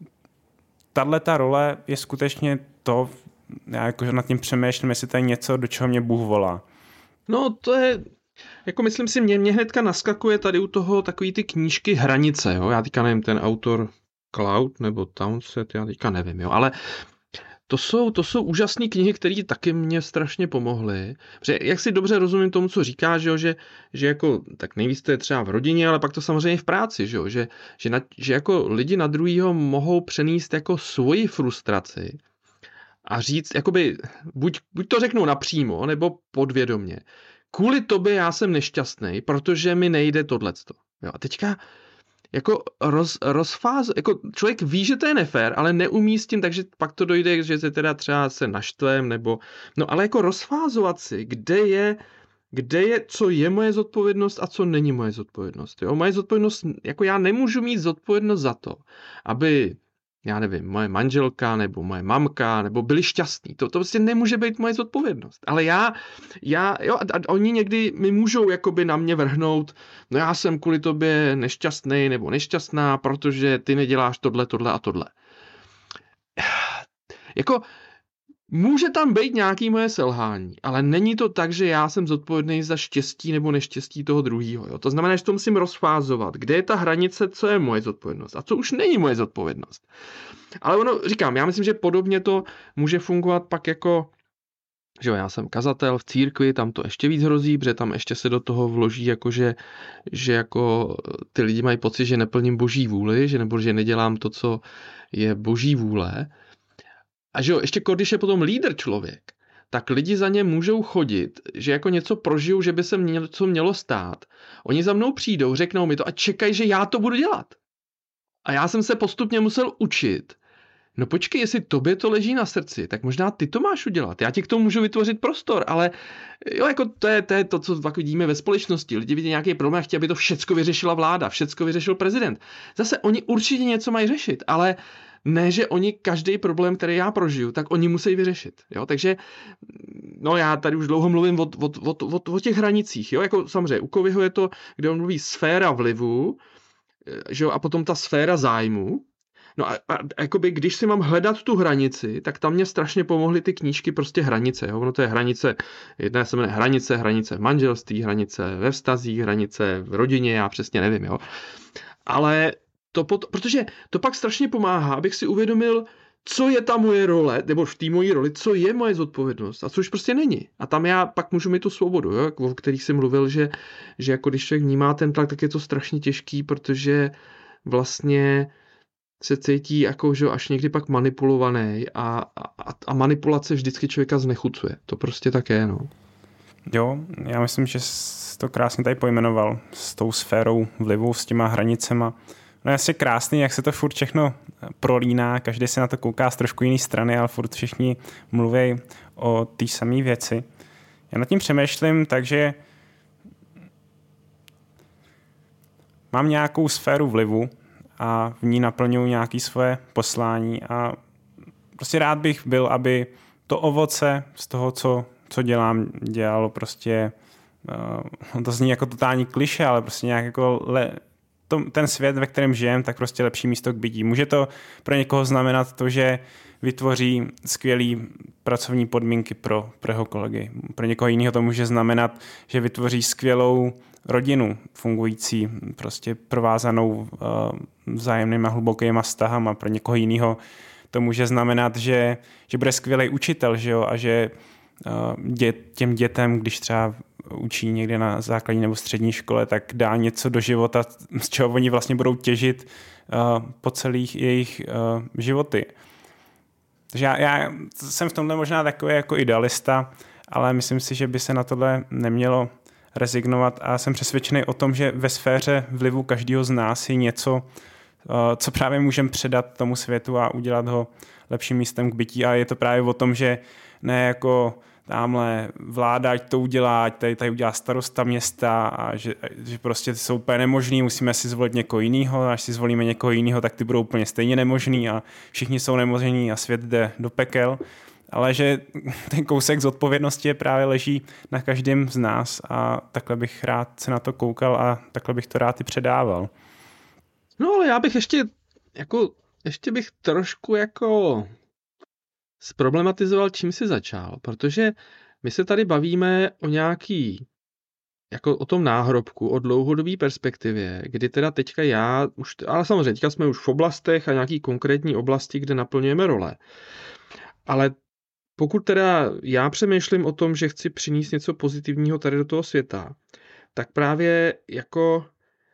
tato role je skutečně to, já jakože nad tím přemýšlím, jestli to je něco, do čeho mě Bůh volá. No to je, jako myslím si, mě, mě hnedka naskakuje tady u toho takový ty knížky Hranice, jo, já teďka nevím, ten autor Cloud nebo Townsend, já teďka nevím, jo, ale to jsou, to jsou úžasné knihy, které taky mě strašně pomohly, protože jak si dobře rozumím tomu, co říkáš, že, že, že jako, tak nejvíc to je třeba v rodině, ale pak to samozřejmě v práci, že, že, že, na, že jako lidi na druhýho mohou přenést jako svoji frustraci a říct, jakoby, buď, buď to řeknou napřímo, nebo podvědomě. Kvůli tobě já jsem nešťastný, protože mi nejde tohleto. Jo, a teďka jako roz, rozfáz, jako člověk ví, že to je nefér, ale neumí s tím, takže pak to dojde, že se teda třeba se naštvem, nebo, no ale jako rozfázovat si, kde je, kde je, co je moje zodpovědnost a co není moje zodpovědnost. Jo? Moje zodpovědnost, jako já nemůžu mít zodpovědnost za to, aby já nevím, moje manželka nebo moje mamka, nebo byli šťastní. To, to prostě nemůže být moje zodpovědnost. Ale já, já jo, a, a oni někdy mi můžou jakoby na mě vrhnout, no já jsem kvůli tobě nešťastný nebo nešťastná, protože ty neděláš tohle, tohle a tohle. Jako může tam být nějaký moje selhání, ale není to tak, že já jsem zodpovědný za štěstí nebo neštěstí toho druhého. To znamená, že to musím rozfázovat. Kde je ta hranice, co je moje zodpovědnost a co už není moje zodpovědnost. Ale ono, říkám, já myslím, že podobně to může fungovat pak jako, že já jsem kazatel v církvi, tam to ještě víc hrozí, protože tam ještě se do toho vloží, jako že, že jako ty lidi mají pocit, že neplním boží vůli, že nebo že nedělám to, co je boží vůle. A že jo, ještě když je potom lídr člověk, tak lidi za ně můžou chodit, že jako něco prožijou, že by se něco mělo stát. Oni za mnou přijdou, řeknou mi to a čekají, že já to budu dělat. A já jsem se postupně musel učit. No počkej, jestli tobě to leží na srdci, tak možná ty to máš udělat. Já ti k tomu můžu vytvořit prostor, ale jo, jako to je to, je to co tak vidíme ve společnosti. Lidi vidí nějaký problém a chtějí, aby to všecko vyřešila vláda, všecko vyřešil prezident. Zase oni určitě něco mají řešit, ale ne, že oni každý problém, který já prožiju, tak oni musí vyřešit. Jo? Takže no já tady už dlouho mluvím o, o, o, o, o těch hranicích. Jo? Jako samozřejmě u Coveyho je to, kde on mluví sféra vlivu, že jo? A potom ta sféra zájmu. No a, a jakoby, když si mám hledat tu hranici, tak tam mě strašně pomohly ty knížky prostě hranice. Jo? Ono to je hranice, jedna se jmenuje hranice, hranice v manželství, hranice ve vztazích, hranice v rodině, já přesně nevím. Jo? Ale to pot, protože to pak strašně pomáhá, abych si uvědomil, co je ta moje role, nebo v té mojí roli, co je moje zodpovědnost a co už prostě není. A tam já pak můžu mít tu svobodu, jo? O kterých jsem mluvil, že, že jako když člověk vnímá ten tlak, tak je to strašně těžký, protože vlastně se cítí jako, že až někdy pak manipulovaný a, a, a manipulace vždycky člověka znechucuje. To prostě tak je, no. Jo, já myslím, že jsi to krásně tady pojmenoval s tou sférou vlivu, s těma hranicema. No je asi krásný, jak se to furt všechno prolíná, každý se na to kouká z trošku jiný strany, ale furt všichni mluví o té samé věci. Já nad tím přemýšlím, takže mám nějakou sféru vlivu a v ní naplňuji nějaké svoje poslání a prostě rád bych byl, aby to ovoce z toho, co, co dělám, dělalo prostě, uh, to zní jako totální klišé, ale prostě nějak jako le, to, ten svět, ve kterém žijem, tak prostě lepší místo k bytí. Může to pro někoho znamenat to, že vytvoří skvělé pracovní podmínky pro, pro jeho kolegy. Pro někoho jiného to může znamenat, že vytvoří skvělou rodinu, fungující, prostě provázanou uh, vzájemnýma hlubokýma vztahama. Pro někoho jiného to může znamenat, že, že bude skvělý učitel, že jo? A že uh, dě, těm dětem, když třeba učí někde na základní nebo střední škole, tak dá něco do života, z čeho oni vlastně budou těžit uh, po celých jejich uh, životy. Takže já, já jsem v tomhle možná takový jako idealista, ale myslím si, že by se na tohle nemělo rezignovat a jsem přesvědčený o tom, že ve sféře vlivu každého z nás je něco, co právě můžeme předat tomu světu a udělat ho lepším místem k bytí a je to právě o tom, že ne jako tamhle vláda, ať to udělá, ať tady, tady udělá starosta města a že, že prostě jsou úplně nemožný, musíme si zvolit někoho jiného, až si zvolíme někoho jiného, tak ty budou úplně stejně nemožný a všichni jsou nemožní a svět jde do pekel, ale že ten kousek zodpovědnosti je právě leží na každém z nás a takhle bych rád se na to koukal a takhle bych to rád i předával. No ale já bych ještě, jako, ještě bych trošku jako zproblematizoval, čím jsi začal, protože my se tady bavíme o nějaký, jako o tom náhrobku, o dlouhodobé perspektivě, kdy teda teďka já, už, ale samozřejmě teďka jsme už v oblastech a nějaký konkrétní oblasti, kde naplňujeme role. Ale pokud teda já přemýšlím o tom, že chci přinést něco pozitivního tady do toho světa, tak právě jako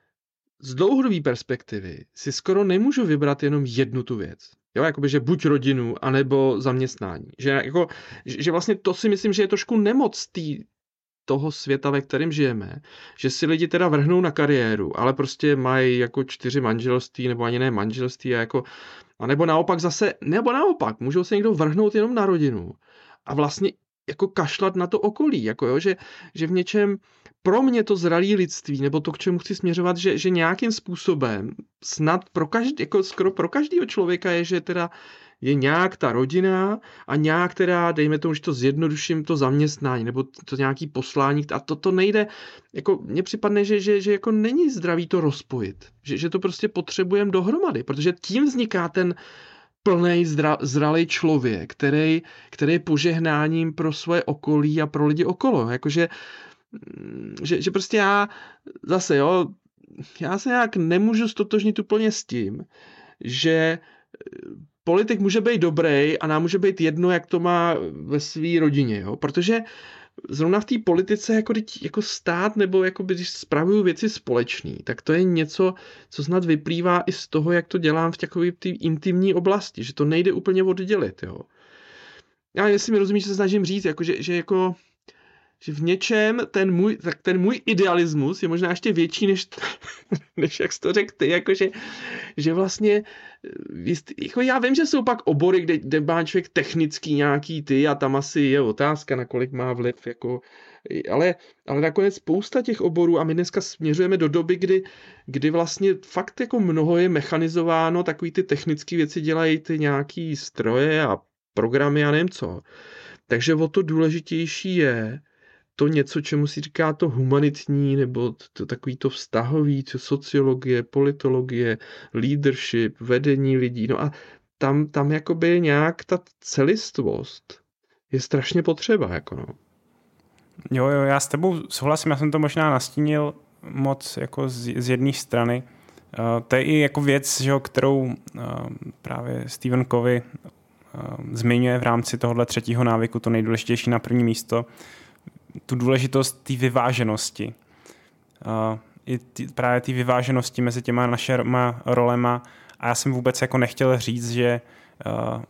z dlouhodobé perspektivy si skoro nemůžu vybrat jenom jednu tu věc. Jo, jakoby, že buď rodinu, anebo zaměstnání. Že, jako, že vlastně to si myslím, že je trošku nemoc tý, toho světa, ve kterém žijeme, že si lidi teda vrhnou na kariéru, ale prostě mají jako čtyři manželství, nebo ani ne manželství, a jako, a nebo naopak zase, nebo naopak, můžou se někdo vrhnout jenom na rodinu a vlastně jako kašlat na to okolí, jako jo, že, že v něčem pro mě to zralý lidství, nebo to, k čemu chci směřovat, že, že nějakým způsobem snad pro každý, jako skoro pro každého člověka je, že teda je nějak ta rodina a nějak teda, dejme tomu, že to zjednoduším, to zaměstnání, nebo to nějaký poslání, a to, to nejde, jako mně připadne, že, že, že jako není zdravý to rozpojit, že, že to prostě potřebujeme dohromady, protože tím vzniká ten plnej zdra, zralý člověk, který, který je požehnáním pro svoje okolí a pro lidi okolo, jakože Že, že prostě já zase, jo, já se nějak nemůžu stotožnit úplně s tím, že politik může být dobrý a nám může být jedno, jak to má ve své rodině, jo, protože zrovna v té politice jako, jako stát nebo jako když spravuju věci společný, tak to je něco, co snad vyplývá i z toho, jak to dělám v takové té intimní oblasti, že to nejde úplně oddělit, jo. Já jestli mi rozumíš, co se snažím říct, jako, že, že jako že v něčem ten můj, tak ten můj idealismus je možná ještě větší, než, než jak jsi to řekl ty, jakože, že vlastně, jako já vím, že jsou pak obory, kde, kde má člověk technický nějaký ty a tam asi je otázka, na kolik má vliv, jako, ale, ale nakonec spousta těch oborů a my dneska směřujeme do doby, kdy, kdy vlastně fakt jako mnoho je mechanizováno, takový ty technické věci dělají ty nějaký stroje a programy a nevím co. Takže o to důležitější je to něco, čemu si říká to humanitní, nebo to, takový to vztahový, to sociologie, politologie, leadership, vedení lidí. No a tam, tam jakoby nějak ta celistvost je strašně potřeba. Jako no. Jo, jo, já s tebou souhlasím, já jsem to možná nastínil moc jako z, z jedné strany. Uh, to je i jako věc, že, kterou uh, právě Stephen Covey uh, zmiňuje v rámci tohohle třetího návyku, to nejdůležitější na první místo, tu důležitost té vyváženosti. Uh, I tý, právě té vyváženosti mezi těma našima rolema a já jsem vůbec jako nechtěl říct, že, uh,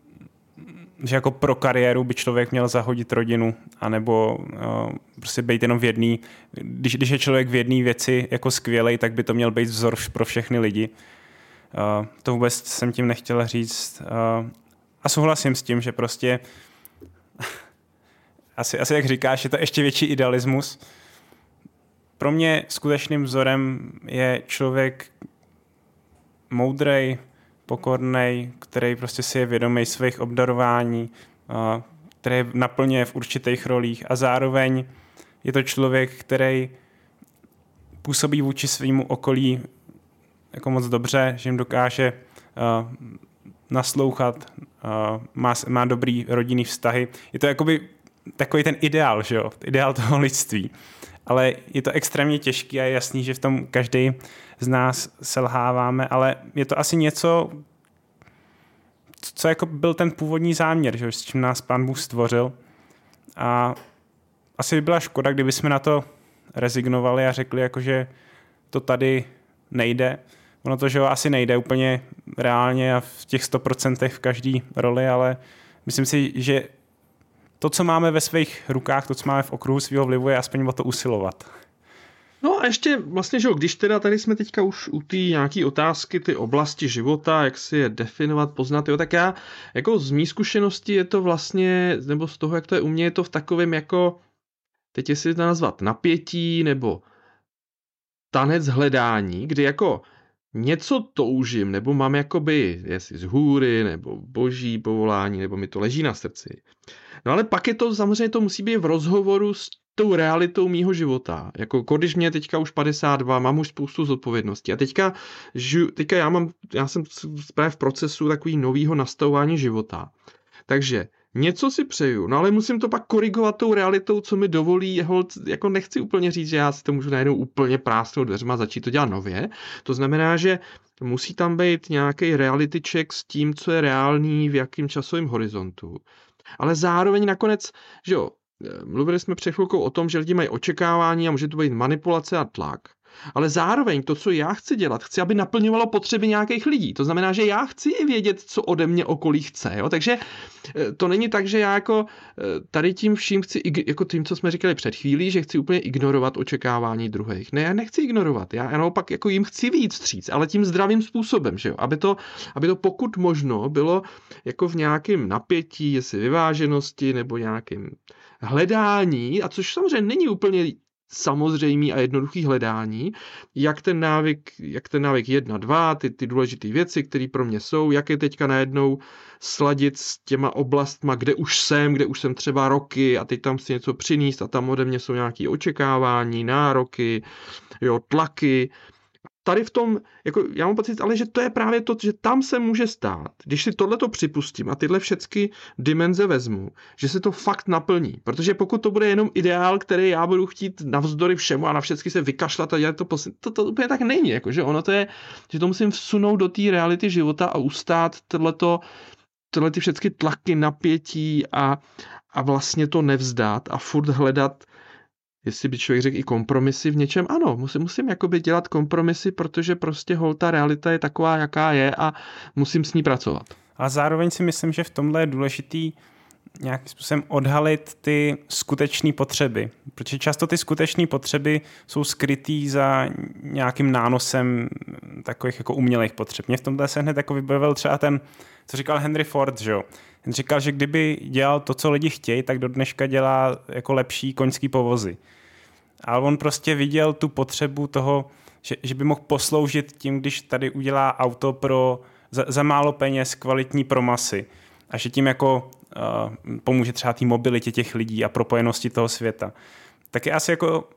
že jako pro kariéru by člověk měl zahodit rodinu anebo uh, prostě být jenom v jedné. Když, když je člověk v jedné věci jako skvělej, tak by to měl být vzor pro všechny lidi. Uh, to vůbec jsem tím nechtěl říct. Uh, a souhlasím s tím, že prostě Asi, asi jak říkáš, je to ještě větší idealismus. pro mě skutečným vzorem je člověk moudrej, pokornej, který prostě si je vědomý svých obdarování, který naplňuje v určitých rolích a zároveň je to člověk, který působí vůči svýmu okolí jako moc dobře, že jim dokáže uh, naslouchat, uh, má, má dobrý rodinný vztahy. Je to jakoby takový ten ideál, že jo? Ideál toho lidství. Ale je to extrémně těžký a je jasný, že v tom každý z nás selháváme, ale je to asi něco, co jako byl ten původní záměr, že, s čím nás Pán Bůh stvořil. A asi by byla škoda, kdyby jsme na to rezignovali a řekli, jako, že to tady nejde. Ono to, že jo, asi nejde úplně reálně a v těch sto procent v každý roli, ale myslím si, že to, co máme ve svých rukách, to, co máme v okruhu svého vlivu, je aspoň o to usilovat. No a ještě vlastně, že jo, když teda tady jsme teďka už u té nějaký otázky, ty oblasti života, jak si je definovat, poznat, jo, tak já jako z mý zkušenosti je to vlastně, nebo z toho, jak to je u mě, je to v takovém jako, teď jestli to nazvat napětí, nebo tanec hledání, kdy jako něco toužím, nebo mám jakoby, jestli z hůry, nebo boží povolání, nebo mi to leží na srdci. No ale pak je to, samozřejmě to musí být v rozhovoru s tou realitou mýho života. Jako když mě teďka už padesát dva, mám už spoustu zodpovědností. A teďka, žiju, teďka já, mám, já jsem právě v procesu takový novýho nastavování života. Takže něco si přeju, no ale musím to pak korigovat tou realitou, co mi dovolí, hold, jako nechci úplně říct, že já si to můžu najednou úplně prásknout dveřma a začít to dělat nově. To znamená, že musí tam být nějaký reality check s tím, co je reálný v jakým časovém horizontu. Ale zároveň nakonec, že jo, mluvili jsme před chvilkou o tom, že lidi mají očekávání a může to být manipulace a tlak. Ale zároveň to, co já chci dělat, chci, aby naplňovalo potřeby nějakých lidí. To znamená, že já chci i vědět, co ode mě okolí chce. Jo? Takže to není tak, že já jako tady tím vším chci, jako tím, co jsme říkali před chvílí, že chci úplně ignorovat očekávání druhých. Ne, já nechci ignorovat. Já naopak jako jim chci víc vstříc, ale tím zdravým způsobem, že jo? Aby to, aby to pokud možno bylo jako v nějakém napětí, jestli vyváženosti nebo nějakým hledání, a což samozřejmě není úplně samozřejmý a jednoduchý hledání, jak ten návyk, jak ten návyk jedna, dva, ty, ty důležité věci, které pro mě jsou, jak je teďka najednou sladit s těma oblastma, kde už jsem, kde už jsem třeba roky a teď tam si něco přinést a tam ode mě jsou nějaké očekávání, nároky, jo, tlaky. Tady v tom, jako já mám pocit, ale že to je právě to, že tam se může stát, když si tohleto připustím a tyhle všechny dimenze vezmu, že se to fakt naplní. Protože pokud to bude jenom ideál, který já budu chtít navzdory všemu a na všechny se vykašlat a dělat to, posl- to, to úplně tak není. Jako, že ono to je, že to musím vsunout do té reality života a ustát tohleto, tohle ty všechny tlaky, napětí a, a vlastně to nevzdát a furt hledat, jestli by člověk řekl i kompromisy v něčem, ano, musím, musím jakoby dělat kompromisy, protože prostě hol, ta realita je taková, jaká je a musím s ní pracovat. A zároveň si myslím, že v tomhle je důležitý nějakým způsobem odhalit ty skutečné potřeby, protože často ty skutečné potřeby jsou skrytý za nějakým nánosem takových jako umělých potřeb. Mě v tomhle se hned jako vybavil třeba ten, co říkal Henry Ford, že jo. Ten říkal, že kdyby dělal to, co lidi chtějí, tak do dneška dělá jako lepší koňský povozy. Ale on prostě viděl tu potřebu toho, že, že by mohl posloužit tím, když tady udělá auto pro za, za málo peněz kvalitní pro masy. A že tím jako uh, pomůže třeba té mobilitě těch lidí a propojenosti toho světa. Tak je asi jako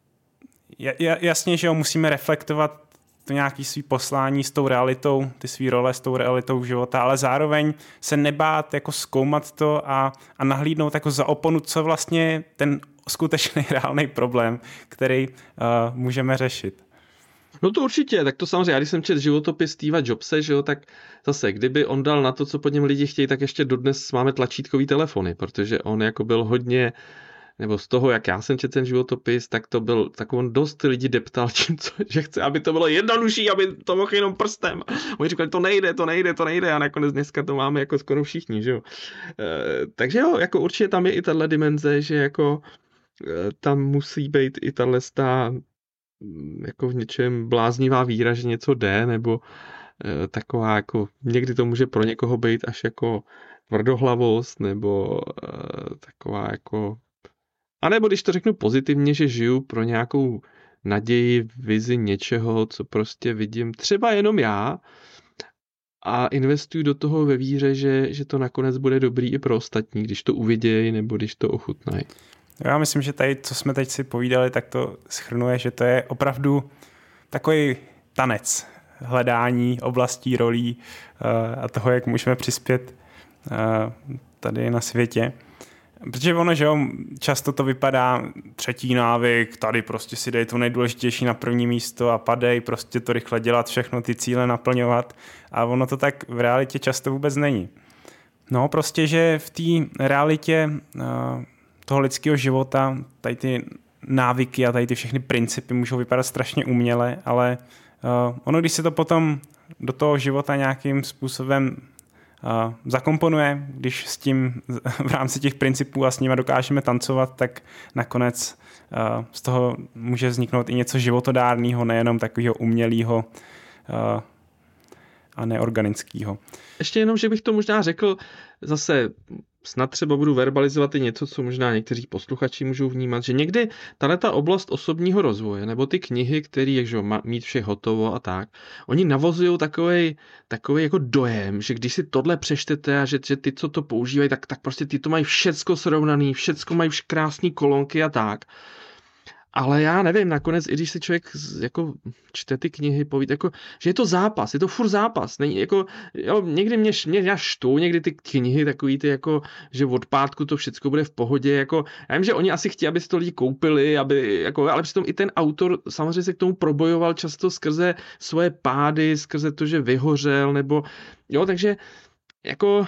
jasně, že ho musíme reflektovat to nějaký svý poslání s tou realitou, ty svý role s tou realitou života, ale zároveň se nebát jako zkoumat to a, a nahlídnout jako za oponu, co vlastně ten skutečný reálný problém, který uh, můžeme řešit. No to určitě, tak to samozřejmě, já když jsem četl životopis Steva Jobse, že jo, tak zase, kdyby on dal na to, co pod něm lidi chtějí, tak ještě dodnes máme tlačítkový telefony, protože on jako byl hodně, nebo z toho, jak já jsem četl ten životopis, tak to byl, tak on dost lidí deptal tím, co, že chce, aby to bylo jednodušší, aby to mohl jenom prstem. Oni říkali, to nejde, to nejde, to nejde a nakonec dneska to máme jako skoro všichni, že jo. E, takže jo, jako určitě tam je i tahle dimenze, že jako e, tam musí být i tahle stá jako v něčem bláznivá víra, že něco jde, nebo e, taková jako, někdy to může pro někoho být až jako tvrdohlavost, nebo e, taková jako, a nebo když to řeknu pozitivně, že žiju pro nějakou naději, vizi něčeho, co prostě vidím třeba jenom já a investuju do toho ve víře, že, že to nakonec bude dobrý i pro ostatní, když to uvidějí nebo když to ochutnají. Já myslím, že tady, co jsme teď si povídali, tak to shrnuje, že to je opravdu takový tanec hledání oblastí, rolí a toho, jak můžeme přispět tady na světě. Protože ono, že jo, často to vypadá třetí návyk, tady prostě si dej to nejdůležitější na první místo a padej, prostě to rychle dělat, všechno ty cíle naplňovat a ono to tak v realitě často vůbec není. No prostě, že v té realitě toho lidského života tady ty návyky a tady ty všechny principy můžou vypadat strašně uměle, ale ono, když se to potom do toho života nějakým způsobem Uh, zakomponuje, když s tím v rámci těch principů a s nimi dokážeme tancovat, tak nakonec uh, z toho může vzniknout i něco životodárného, nejenom takového umělého uh, a neorganického. Ještě jenom, že bych to možná řekl, zase snad třeba budu verbalizovat i něco, co možná někteří posluchači můžou vnímat, že někdy tato oblast osobního rozvoje, nebo ty knihy, které jak mít vše hotovo a tak, oni navozují takovej, takovej jako dojem, že když si tohle přečtete a že, že ty, co to používají, tak, tak prostě ty to mají všecko srovnaný, všecko mají krásné kolonky a tak. Ale já nevím, nakonec, i když si člověk jako čte ty knihy, povíd, jako, že je to zápas, je to furt zápas. Není, jako, jo, někdy mě, mě já štou, někdy ty knihy takový ty, jako, že od pátku to všecko bude v pohodě. Jako, já vím, že oni asi chtějí, aby si to lidi koupili, aby, jako, ale přitom i ten autor samozřejmě se k tomu probojoval často skrze svoje pády, skrze to, že vyhořel, nebo jo, takže jako,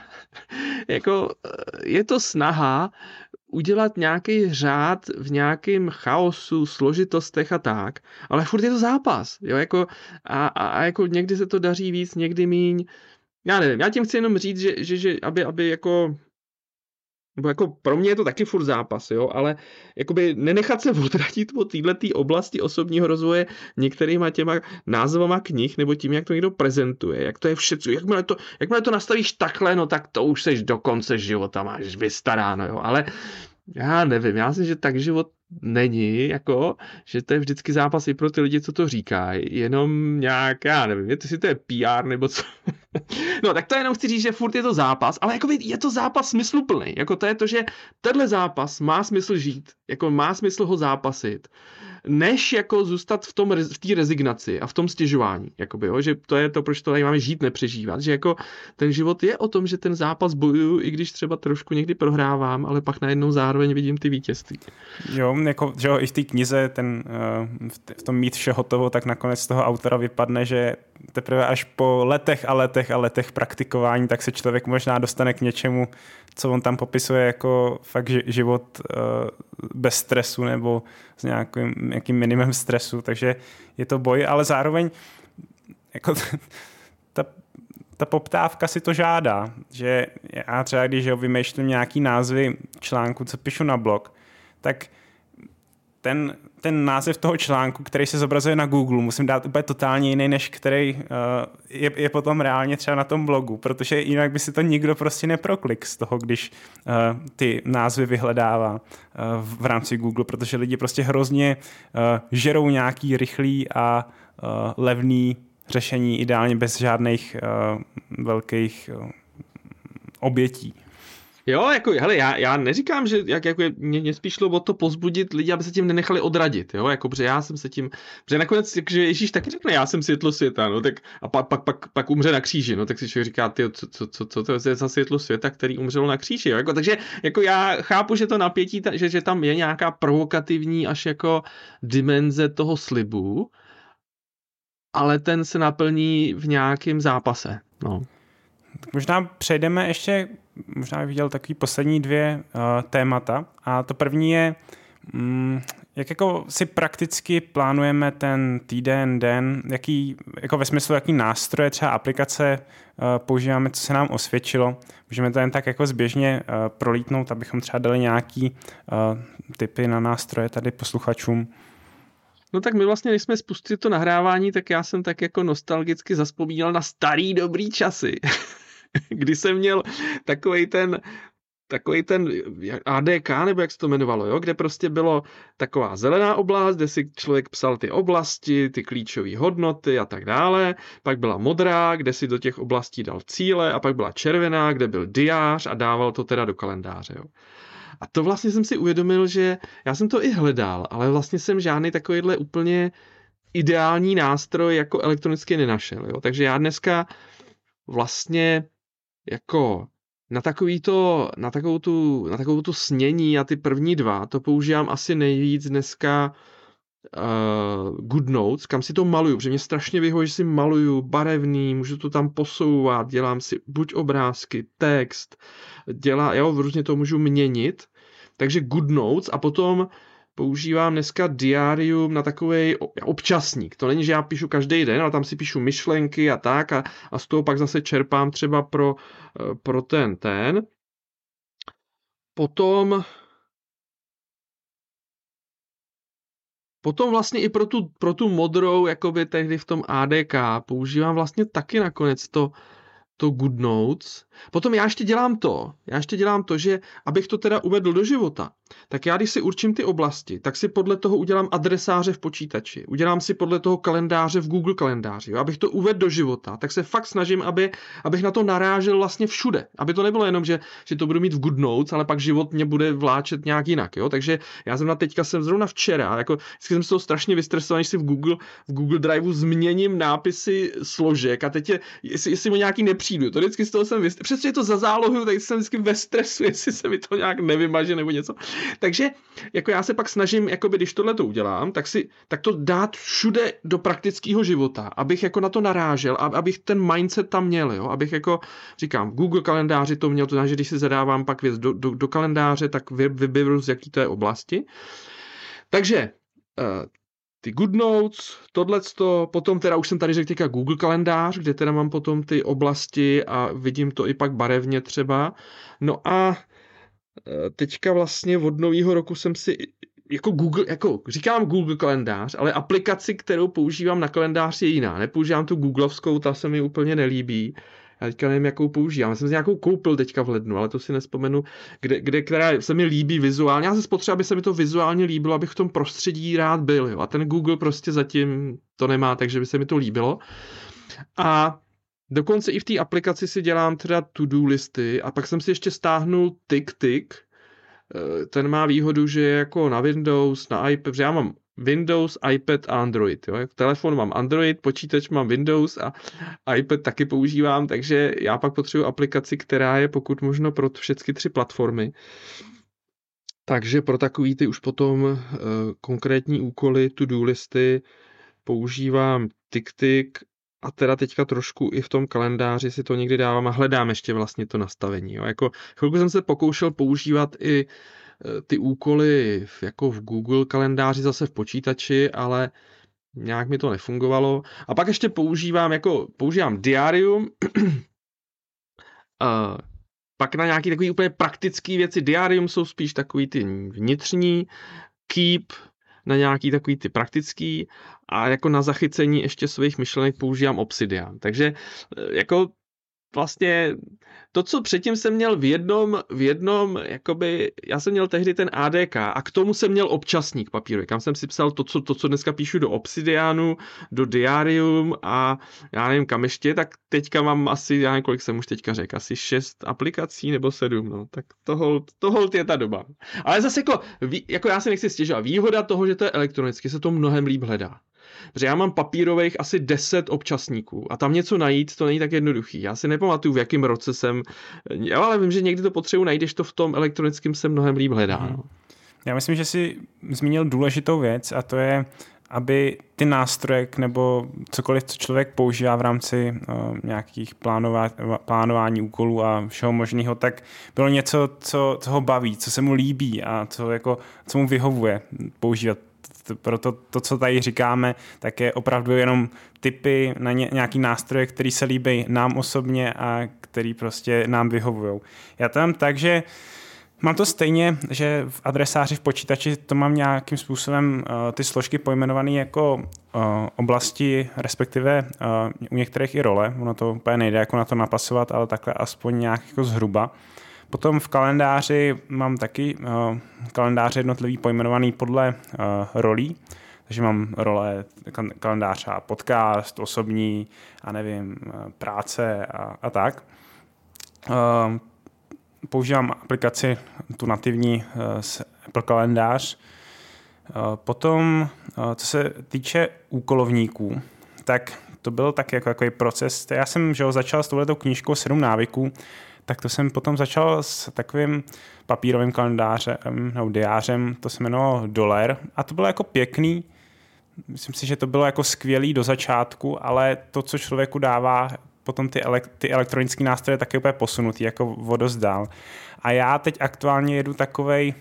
jako je to snaha udělat nějaký řád v nějakém chaosu, složitostech a tak, ale furt je to zápas, jo, jako a, a, a jako někdy se to daří víc, někdy míň, já nevím, já tím chci jenom říct, že, že, že aby, aby jako nebo jako pro mě je to taky furt zápas, jo, ale jakoby nenechat se odradit od této oblasti osobního rozvoje některýma těma názvama knih nebo tím, jak to někdo prezentuje, jak to je všechno, jakmile to, jakmile to nastavíš takhle, no tak to už seš do konce života, máš vystaráno, jo, ale já nevím, já myslím, že tak život není, jako, že to je vždycky zápas i pro ty lidi, co to říkají, jenom nějak, já nevím, jestli to je P R nebo co. No, tak to jenom chci říct, že furt je to zápas, ale jako je to zápas smysluplný, jako to je to, že tenhle zápas má smysl žít, jako má smysl ho zápasit, než jako zůstat v tom, v té rezignaci a v tom stěžování, jakoby, jo, že to je to, proč to tady máme žít, nepřežívat, že jako ten život je o tom, že ten zápas bojuju, i když třeba trošku někdy prohrávám, ale pak najednou zároveň vidím ty vítězství. Jo, jako, že jo, i v té knize ten, v tom mít vše hotovo, tak nakonec z toho autora vypadne, že teprve až po letech a letech a letech praktikování, tak se člověk možná dostane k něčemu, co on tam popisuje jako fakt život bez stresu nebo s nějakým, nějakým minimem stresu, takže je to boj, ale zároveň jako ta, ta poptávka si to žádá, že já třeba, když jo, vymýšlím nějaký názvy článku, co píšu na blog, tak ten, ten název toho článku, který se zobrazuje na Google, musím dát úplně totálně jiný, než který uh, je, je potom reálně třeba na tom blogu, protože jinak by si to nikdo prostě neproklik z toho, když uh, ty názvy vyhledává uh, v rámci Google, protože lidi prostě hrozně uh, žerou nějaký rychlý a uh, levný řešení, ideálně bez žádných uh, velkých uh, obětí. Jo, jako, hele, já, já neříkám, že jak, jako mě, mě spíš šlo o to pozbudit lidi, aby se tím nenechali odradit, jo, jako, protože já jsem se tím, protože nakonec, že Ježíš taky řekne, já jsem světlo světa, no, tak a pak, pak, pak, pak umře na kříži, no, tak si člověk říká, ty, co, co, co, co to je za světlo světa, který umřelo na kříži, jo, jako, takže, jako já chápu, že to napětí, že, že tam je nějaká provokativní až jako dimenze toho slibu, ale ten se naplní v nějakém zápase, no. Tak možná přejdeme ještě, možná bych viděl takový poslední dvě uh, témata. A to první je, um, jak jako si prakticky plánujeme ten týden, den, jaký, jako ve smyslu, jaký nástroje, třeba aplikace uh, používáme, co se nám osvědčilo. Můžeme to jen tak jako zběžně uh, prolítnout, abychom třeba dali nějaký uh, tipy na nástroje tady posluchačům. No tak my vlastně, když jsme spustili to nahrávání, tak já jsem tak jako nostalgicky zazpomínal na starý dobrý časy, kdy jsem měl takovej ten, takový ten A D K, nebo jak se to jmenovalo, jo? Kde prostě bylo taková zelená oblast, kde si člověk psal ty oblasti, ty klíčové hodnoty a tak dále. Pak byla modrá, kde si do těch oblastí dal cíle, a pak byla červená, kde byl diář a dával to teda do kalendáře. Jo? A to vlastně jsem si uvědomil, že já jsem to i hledal, ale vlastně jsem žádný takovýhle úplně ideální nástroj jako elektronicky nenašel. Jo? Takže já dneska vlastně jako na takový to, na takovou tu, na takovou tu snění a ty první dva, to používám asi nejvíc dneska uh, GoodNotes, kam si to maluju, protože mě strašně vyhovuje, že si maluju barevný, můžu to tam posouvat, dělám si buď obrázky, text, dělá, jo, různě to můžu měnit, takže GoodNotes a potom používám dneska diárium na takovej občasník. To není, že já píšu každý den, ale tam si píšu myšlenky a tak a, a z toho pak zase čerpám třeba pro, pro ten ten. Potom Potom vlastně i pro tu, pro tu modrou, jakoby tehdy v tom A D K, používám vlastně taky nakonec to, to GoodNotes. Potom já ještě dělám to, já ještě dělám to, že abych to teda uvedl do života, tak já když si určím ty oblasti, tak si podle toho udělám adresáře v počítači, udělám si podle toho kalendáře v Google kalendáři, jo? Abych to uvedl do života, tak se fakt snažím, aby, abych na to narážel vlastně všude, aby to nebylo jenom, že, že to budu mít v GoodNotes, ale pak život mě bude vláčet nějak jinak, jo? Takže já jsem na teďka jsem zrovna včera, jako jsem z toho strašně vystresovaný, když si v Google, v Google Driveu změním nápisy složek a teď je, jestli, jestli mu nějaký nepřijdu, to vždycky z toho jsem vystresovaný, přestože to zazálohuju, tak jsem vždycky ve stresu, jestli se mi to nějak nevymaže nebo něco. Takže jako já se pak snažím, jakoby, když tohle to udělám, tak, si, tak to dát všude do praktického života, abych jako na to narážel, abych ten mindset tam měl, jo? Abych jako, říkám, v Google kalendáři to měl, to znamená, že když si zadávám pak věc do, do, do kalendáře, tak vyberu z jaký to je oblasti. Takže uh, ty GoodNotes, tohleto, potom teda už jsem tady řekl teďka Google kalendář, kde teda mám potom ty oblasti a vidím to i pak barevně třeba. No a teďka vlastně od nového roku jsem si jako Google, jako říkám Google kalendář, ale aplikaci, kterou používám na kalendář je jiná. Nepoužívám tu googlovskou, ta se mi úplně nelíbí. Já teďka nevím, jakou používám. Já jsem si nějakou koupil teďka v lednu, ale to si nespomenu, kde, kde, která se mi líbí vizuálně. Já se spotřeba, aby se mi to vizuálně líbilo, abych v tom prostředí rád byl. Jo. A ten Google prostě zatím to nemá, takže by se mi to líbilo. A dokonce i v té aplikaci si dělám teda to-do listy a pak jsem si ještě stáhnul TickTick. Ten má výhodu, že je jako na Windows, na iPad, protože já mám Windows, iPad a Android. Jo. Telefon mám Android, počítač mám Windows a iPad taky používám, takže já pak potřebuji aplikaci, která je pokud možno pro všechny tři platformy. Takže pro takový ty už potom uh, konkrétní úkoly, to-do listy používám TickTick a teda teďka trošku i v tom kalendáři si to někdy dávám a hledám ještě vlastně to nastavení. Jo. Jako chvilku jsem se pokoušel používat i ty úkoly v, jako v Google kalendáři zase v počítači, ale nějak mi to nefungovalo. A pak ještě používám, jako používám diárium, a pak na nějaký takový úplně praktický věci. Diárium jsou spíš takový ty vnitřní, Keep na nějaký takový ty praktický a jako na zachycení ještě svých myšlenek používám Obsidian. Takže jako vlastně to, co předtím jsem měl v jednom, v jednom, jakoby, já jsem měl tehdy ten A D K a k tomu jsem měl občasník papírový, kam jsem si psal to, co, to, co dneska píšu do Obsidianu, do Diarium a já nevím kam ještě, tak teďka mám asi, já nevím, kolik jsem už teďka řekl, asi šest aplikací nebo sedm, no, tak tohle to je ta doba. Ale zase jako, jako já se nechci stěžovat, výhoda toho, že to je elektronicky, se to mnohem líp hledá. Protože já mám papírových asi deset občasníků a tam něco najít, to není tak jednoduchý. Já si nepamatuju, v jakém roce jsem, ale vím, že někdy to potřebuji najít, když to v tom elektronickém se mnohem líp hledá. Hmm. No. Já myslím, že jsi zmínil důležitou věc a to je, aby ty nástroje nebo cokoliv, co člověk používá v rámci uh, nějakých plánova- plánování úkolů a všeho možného, tak bylo něco, co, co ho baví, co se mu líbí a co, jako, co mu vyhovuje používat. Proto to, co tady říkáme, tak je opravdu jenom tipy na ně, nějaký nástroje, který se líbí nám osobně a který prostě nám vyhovujou. Já tam tak, že mám to stejně, že v adresáři v počítači to mám nějakým způsobem uh, ty složky pojmenované jako uh, oblasti, respektive uh, u některých i role. Ono to úplně nejde jako na to napasovat, ale takhle aspoň nějak jako zhruba. Potom v kalendáři mám taky uh, kalendáře jednotlivý pojmenovaný podle uh, rolí. Takže mám role kalendář a podcast, osobní, a nevím, práce a, a tak. Uh, používám aplikaci, tu nativní uh, Apple kalendář. Uh, potom, uh, co se týče úkolovníků, tak to byl taky jako takový proces. Já jsem že ho, začal s touhletou knížkou Sedm návyků, tak to jsem potom začal s takovým papírovým kalendářem nebo diářem, to se jmenovalo Doler, a to bylo jako pěkný. Myslím si, že to bylo jako skvělý do začátku, ale to, co člověku dává potom ty, elek- ty elektronické nástroje, taky úplně posunutý, jako vodozdál. A já teď aktuálně jedu takovej,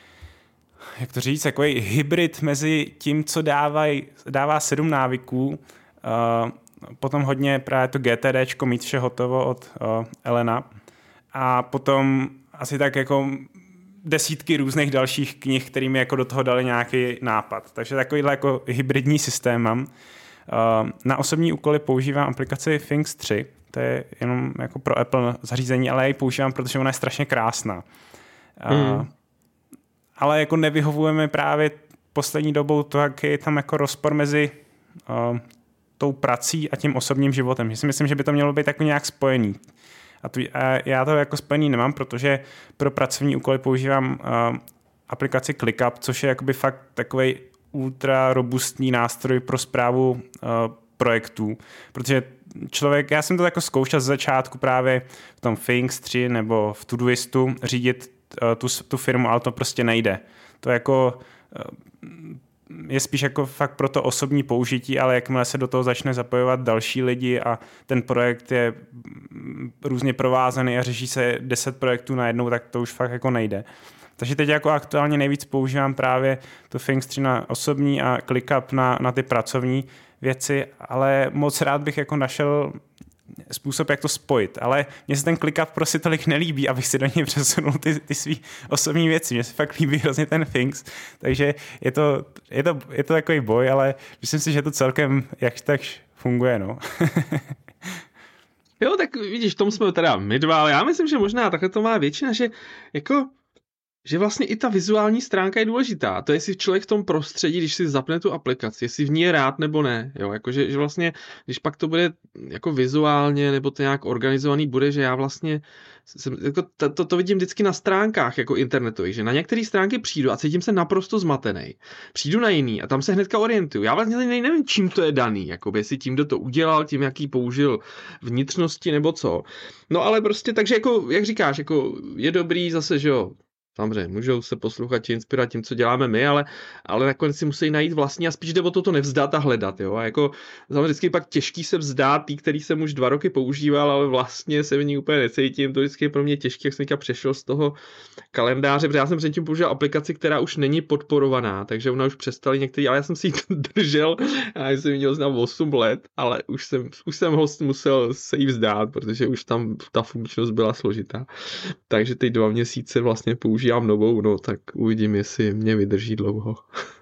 jak to říct, takový hybrid mezi tím, co dávaj, dává sedm návyků, uh, potom hodně právě to GTDčko, mít vše hotovo od uh, Elena, a potom asi tak jako desítky různých dalších knih, kterými jako do toho dali nějaký nápad. Takže takovýhle jako hybridní systém mám. Na osobní úkoly používám aplikaci Things tři, to je jenom jako pro Apple zařízení, ale já ji používám, protože ona je strašně krásná. Mm. Ale jako nevyhovujeme právě poslední dobou to, jak je tam jako rozpor mezi uh, tou prací a tím osobním životem. Já si myslím, že by to mělo být jako nějak spojený. A, tu, a já to jako spojený nemám, protože pro pracovní úkoly používám uh, aplikaci ClickUp, což je jakoby fakt takovej ultra robustní nástroj pro správu uh, projektů. Protože člověk, já jsem to jako zkoušel z začátku právě v tom Things tři nebo v Todoistu řídit uh, tu, tu firmu, ale to prostě nejde. To jako uh, je spíš jako fakt pro to osobní použití, ale jakmile se do toho začne zapojovat další lidi a ten projekt je různě provázaný a řeší se deset projektů najednou, tak to už fakt jako nejde. Takže teď jako aktuálně nejvíc používám právě to Things tři na osobní a ClickUp na, na ty pracovní věci, ale moc rád bych jako našel způsob, jak to spojit, ale mně se ten ClickUp prostě tolik nelíbí, abych si do něj přesunul ty, ty svý osobní věci. Mně se fakt líbí hrozně ten Things, takže je to, je to, je to takový boj, ale myslím si, že to celkem jak tak funguje, no. Jo, tak vidíš, v tom jsme teda my dva, ale já myslím, že možná takhle to má většina, že jako že vlastně i ta vizuální stránka je důležitá. To je, jestli člověk v tom prostředí, když si zapne tu aplikaci, jestli v ní je rád nebo ne. Jo, jakože, že vlastně, když pak to bude jako vizuálně nebo to nějak organizovaný bude, že já vlastně jsem, jako to, to, to vidím vždycky na stránkách jako internetových, že na některé stránky přijdu a cítím se naprosto zmatený. Přijdu na jiný a tam se hnedka orientuju. Já vlastně nevím, čím to je daný, jakoby, jestli tím, kdo to udělal, tím, jaký použil vnitřnosti nebo co. No ale prostě, takže jako, jak říkáš, jako je dobrý zase, že jo, samozřejmě, můžou se poslouchat inspirovat tím, co děláme my, ale, ale nakonec si musí najít vlastní a spíš jde o to nevzdat a hledat. Jo? A jako samozřejmě vždycky pak těžký se vzdát tý, který jsem už dva roky používal, ale vlastně se v ní úplně necítím. To vždycky je pro mě těžké, jak jsem teďka přešel z toho kalendáře, protože já jsem předtím použil aplikaci, která už není podporovaná, takže ona už přestali některý, ale já jsem si ji držel a já jsem ji měl znám osm let, ale už jsem, už jsem ho musel se jí vzdát, protože už tam ta funkčnost byla složitá. Takže teď dva měsíce vlastně používám novou, no tak uvidím, jestli mě vydrží dlouho.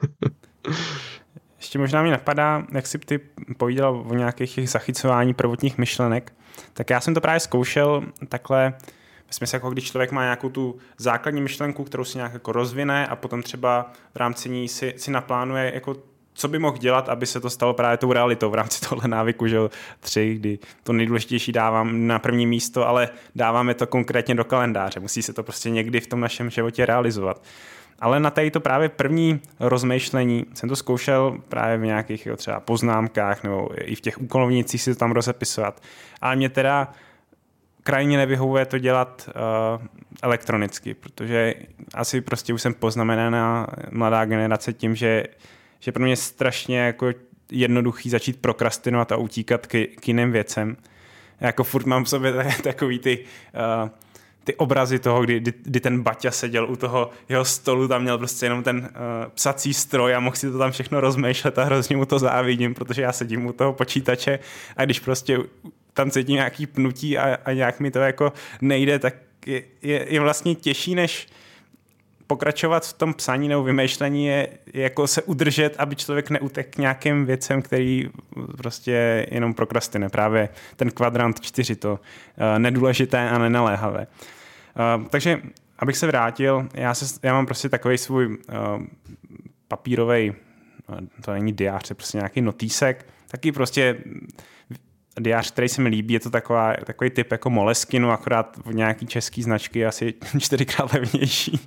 Ještě možná mi napadá, jak jsi ty povídal o nějakých zachycování prvotních myšlenek, tak já jsem to právě zkoušel takhle, v smyslu, jako když člověk má nějakou tu základní myšlenku, kterou si nějak jako rozvine a potom třeba v rámci ní si, si naplánuje, jako co by mohl dělat, aby se to stalo právě tou realitou v rámci tohle návyku, že tři, kdy to nejdůležitější dávám na první místo, ale dáváme to konkrétně do kalendáře. Musí se to prostě někdy v tom našem životě realizovat. Ale na tady to právě první rozmýšlení jsem to zkoušel právě v nějakých jo, třeba poznámkách nebo i v těch úkolovnicích si to tam rozepisovat. Ale mě teda krajně nevyhovuje to dělat uh, elektronicky, protože asi prostě už jsem poznamenaná mladá generace tím, že že pro mě je strašně jako jednoduchý začít prokrastinovat a utíkat k, k jiným věcem. Já jako furt mám v sobě takový ty, uh, ty obrazy toho, kdy, kdy, kdy ten Baťa seděl u toho jeho stolu, tam měl prostě jenom ten uh, psací stroj a mohl si to tam všechno rozmýšlet a hrozně mu to závidím, protože já sedím u toho počítače a když prostě tam cítím nějaký pnutí a, a nějak mi to jako nejde, tak je, je, je vlastně těžší, než pokračovat v tom psaní nebo vymýšlení je, je jako se udržet, aby člověk neutekl k nějakým věcem, který prostě jenom prokrastine. Právě ten kvadrant čtyři, to uh, nedůležité a nenaléhavé. Uh, takže, abych se vrátil, já, se, já mám prostě takový svůj uh, papírový, uh, to není diář, to je prostě nějaký notýsek, taky prostě diář, který se mi líbí, je to taková, takový typ jako Moleskinu, akorát v nějaký český značky asi čtyřikrát levnější.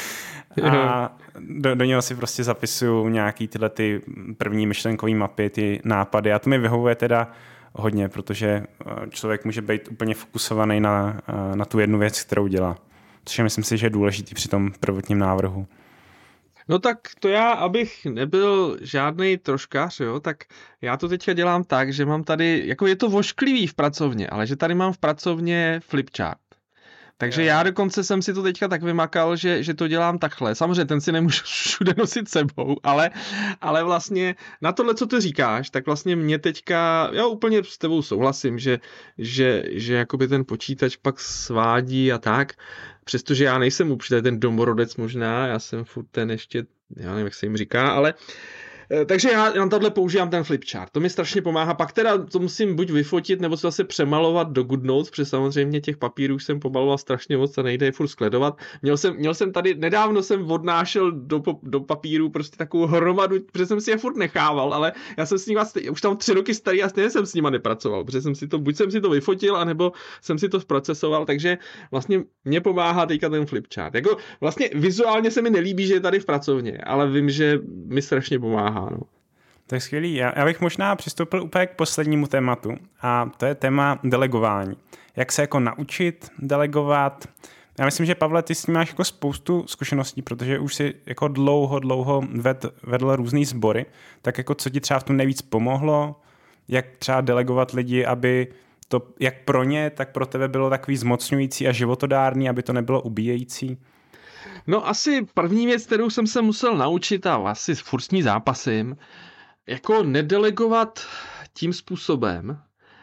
A do, do něho si prostě zapisuju nějaký tyhle ty první myšlenkové mapy, ty nápady a to mi vyhovuje teda hodně, protože člověk může být úplně fokusovaný na, na tu jednu věc, kterou dělá. Což je, myslím si, že je důležitý při tom prvotním návrhu. No tak to já, abych nebyl žádnej troškař, jo, tak já to teďka dělám tak, že mám tady, jako je to vošklivý v pracovně, ale že tady mám v pracovně flipchart. Takže já dokonce jsem si to teďka tak vymakal, že, že to dělám takhle. Samozřejmě ten si nemůžu všude nosit sebou, ale, ale vlastně na tohle, co ty říkáš, tak vlastně mě teďka, já úplně s tebou souhlasím, že, že, že jakoby ten počítač pak svádí a tak, přestože já nejsem určitě ten domorodec možná, já jsem furt ten ještě, já nevím, jak se jim říká, ale takže já na tohle používám ten flipchart. To mi strašně pomáhá. Pak teda to musím buď vyfotit, nebo se zase přemalovat do GoodNotes, protože samozřejmě těch papírů už jsem pomaloval strašně moc a nejde je furt skladovat. Měl jsem, měl jsem tady, nedávno jsem odnášel do, do papíru prostě takovou hromadu, protože jsem si je furt nechával, ale já jsem s nimi, už tam tři roky starý a stejně jsem s nima nepracoval, protože jsem si to, buď jsem si to vyfotil, anebo jsem si to zprocesoval, takže vlastně mě pomáhá teďka ten flipchart. Jako vlastně vizuálně se mi nelíbí, že je tady v pracovně, ale vím, že mi strašně pomáhá. No. To je skvělý. Já, já bych možná přistoupil úplně k poslednímu tématu a to je téma delegování. Jak se jako naučit delegovat. Já myslím, že Pavle, ty s tím máš jako spoustu zkušeností, protože už si jako dlouho, dlouho ved, vedl různý sbory. Tak jako co ti třeba v tom nejvíc pomohlo? Jak třeba delegovat lidi, aby to jak pro ně, tak pro tebe bylo takový zmocňující a životodárný, aby to nebylo ubíjející? No asi první věc, kterou jsem se musel naučit a asi furt s ní zápasím, jako nedelegovat tím způsobem,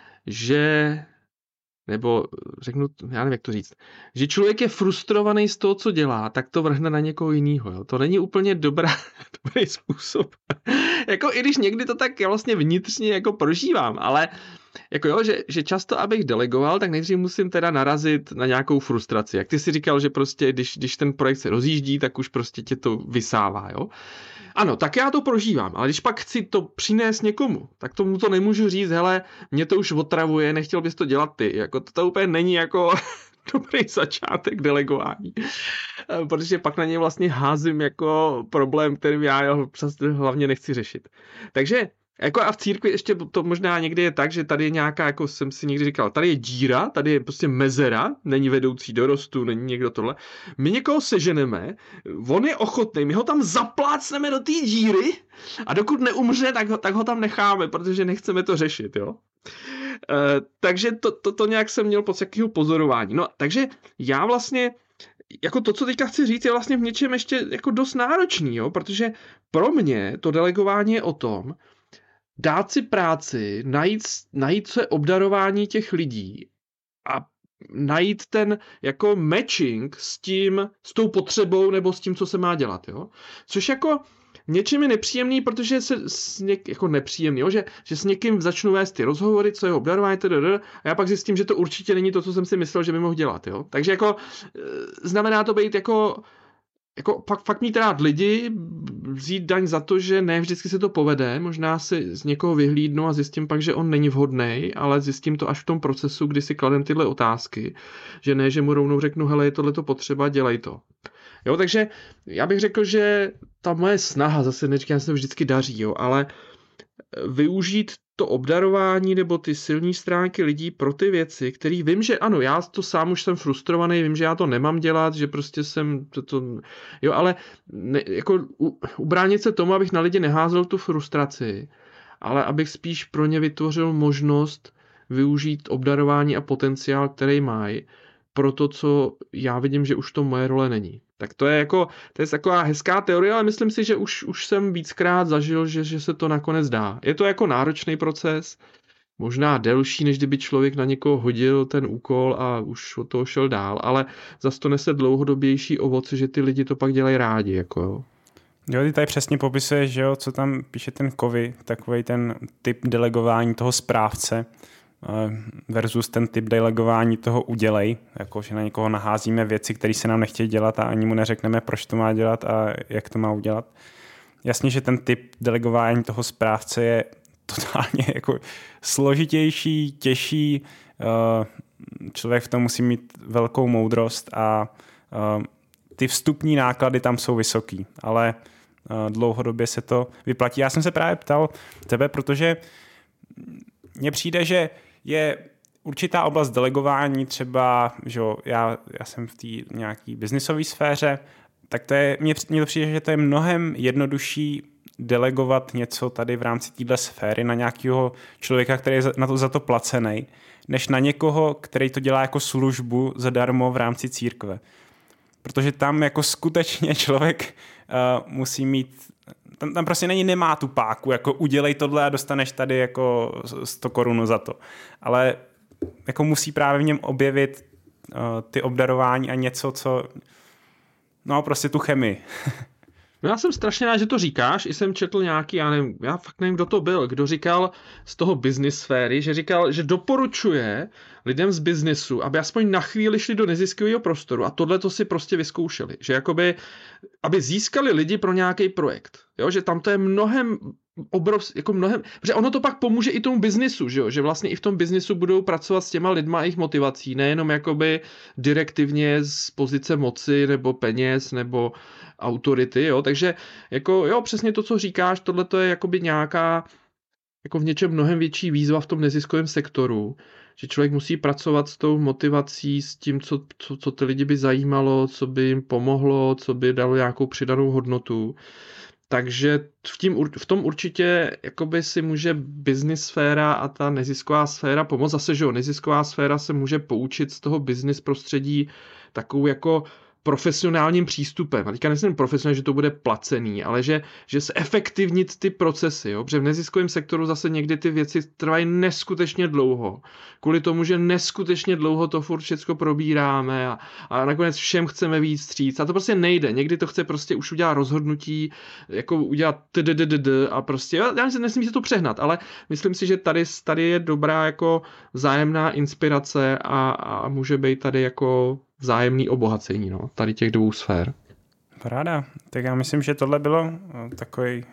že, nebo řeknu, já nevím, jak to říct, že člověk je frustrovaný z toho, co dělá, tak to vrhne na někoho jiného. To není úplně dobrá, dobrý způsob. Jako i když někdy to tak vlastně vnitřně jako prožívám, ale jako jo, že, že často, abych delegoval, tak nejdřív musím teda narazit na nějakou frustraci. Jak ty si říkal, že prostě, když, když ten projekt se rozjíždí, tak už prostě tě to vysává, jo. Ano, tak já to prožívám, ale když pak chci to přinést někomu, tak tomu to nemůžu říct, hele, mě to už otravuje, nechtěl bys to dělat ty. Jako to, to úplně není jako dobrý začátek delegování, protože pak na něj vlastně házím jako problém, který já hlavně nechci řešit. Takže jako a v církvi ještě to možná někdy je tak, že tady je nějaká, jako jsem si někdy říkal, tady je díra, tady je prostě mezera, není vedoucí dorostu, není někdo tohle. My někoho seženeme, on je ochotný, my ho tam zaplácneme do té díry a dokud neumře, tak ho, tak ho tam necháme, protože nechceme to řešit, jo. E, takže to, to, to nějak jsem měl pocit jakého pozorování. No, takže já vlastně jako to, co teďka chci říct, je vlastně v něčem ještě jako dost náročný, jo, protože pro mě to delegování je o tom, dát si práci, najít, najít se obdarování těch lidí a najít ten jako matching s tím, s tou potřebou nebo s tím, co se má dělat, jo. Což jako něčím je nepříjemný, protože se s něk, jako nepříjemný, jo? Že, že s někým začnu vést ty rozhovory, co je obdarování, tdd. A já pak zjistím, že to určitě není to, co jsem si myslel, že by mohl dělat, jo. Takže jako znamená to být jako Jako fakt, fakt mít rád lidi, vzít daň za to, že ne vždycky se to povede, možná si z někoho vyhlídnu a zjistím pak, že on není vhodnej, ale zjistím to až v tom procesu, kdy si kladem tyhle otázky, že ne, že mu rovnou řeknu, hele, je tohleto potřeba, dělej to. Jo, takže já bych řekl, že ta moje snaha, zase neříkám, se to vždycky daří, jo, ale využít to obdarování nebo ty silné stránky lidí pro ty věci, který vím, že ano, já to sám už jsem frustrovaný, vím, že já to nemám dělat, že prostě jsem to, to jo, ale ne, jako u, ubránit se tomu, abych na lidi neházel tu frustraci, ale abych spíš pro ně vytvořil možnost využít obdarování a potenciál, který mají, pro to, co já vidím, že už to moje role není. Tak to je jako, to je taková hezká teorie, ale myslím si, že už, už jsem víckrát zažil, že, že se to nakonec dá. Je to jako náročný proces, možná delší, než kdyby člověk na někoho hodil ten úkol a už od toho šel dál, ale zase to nese dlouhodobější ovoce, že ty lidi to pak dělají rádi. Jako jo. Jo, ty tady přesně popisuješ, že jo, co tam píše ten Covey, takovej ten typ delegování toho správce, versus ten typ delegování toho udělej, jako že na někoho naházíme věci, které se nám nechtějí dělat a ani mu neřekneme, proč to má dělat a jak to má udělat. Jasně, že ten typ delegování toho správce je totálně jako složitější, těžší. Člověk v tom musí mít velkou moudrost a ty vstupní náklady tam jsou vysoký, ale dlouhodobě se to vyplatí. Já jsem se právě ptal tebe, protože mně přijde, že je určitá oblast delegování, třeba, že já, já jsem v té nějaký biznisové sféře, tak to je, mně, mně to přijde, že to je mnohem jednodušší delegovat něco tady v rámci téhle sféry na nějakého člověka, který je na to za to placený, než na někoho, který to dělá jako službu zadarmo v rámci církve. Protože tam jako skutečně člověk uh, musí mít, tam, tam prostě není, nemá tu páku, jako udělej tohle a dostaneš tady jako sto korun za to. Ale jako musí právě v něm objevit uh, ty obdarování a něco, co, no prostě tu chemii. No já jsem strašně rád, že to říkáš, i jsem četl nějaký, já nevím, já fakt nevím, kdo to byl, kdo říkal z toho business sféry, že říkal, že doporučuje lidem z biznesu, aby aspoň na chvíli šli do neziskového prostoru a tohle to si prostě vyzkoušeli, že jakoby, aby získali lidi pro nějaký projekt, jo, že tam to je mnohem obrov, jako mnohem, protože ono to pak pomůže i tomu biznisu, že jo? Že vlastně i v tom biznisu budou pracovat s těma lidma a jejich motivací, nejenom jakoby direktivně z pozice moci nebo peněz nebo autority, jo, takže jako jo, přesně to, co říkáš, tohle to je jakoby nějaká jako v něčem mnohem větší výzva v tom neziskovém sektoru, že člověk musí pracovat s tou motivací, s tím, co, co, co ty lidi by zajímalo, co by jim pomohlo, co by dalo nějakou přidanou hodnotu. Takže v, tím, v tom určitě jakoby si může business sféra a ta nezisková sféra pomoct. Zase, že jo, nezisková sféra se může poučit z toho business prostředí takovou jako profesionálním přístupem. A teďka nejsem profesionální, že to bude placený, ale že, že se efektivnit ty procesy, jo? Protože v neziskovém sektoru zase někdy ty věci trvají neskutečně dlouho. Kvůli tomu, že neskutečně dlouho to furt všechno probíráme a, a nakonec všem chceme víc vstříc. A to prostě nejde. Někdy to chce prostě už udělat rozhodnutí, jako udělat tdddd a prostě, já nesmím si to přehnat, ale myslím si, že tady, tady je dobrá jako vzájemná inspirace a, a může být tady jako vzájemný obohacení, no, tady těch dvou sfér. Paráda. Tak já myslím, že tohle bylo takový,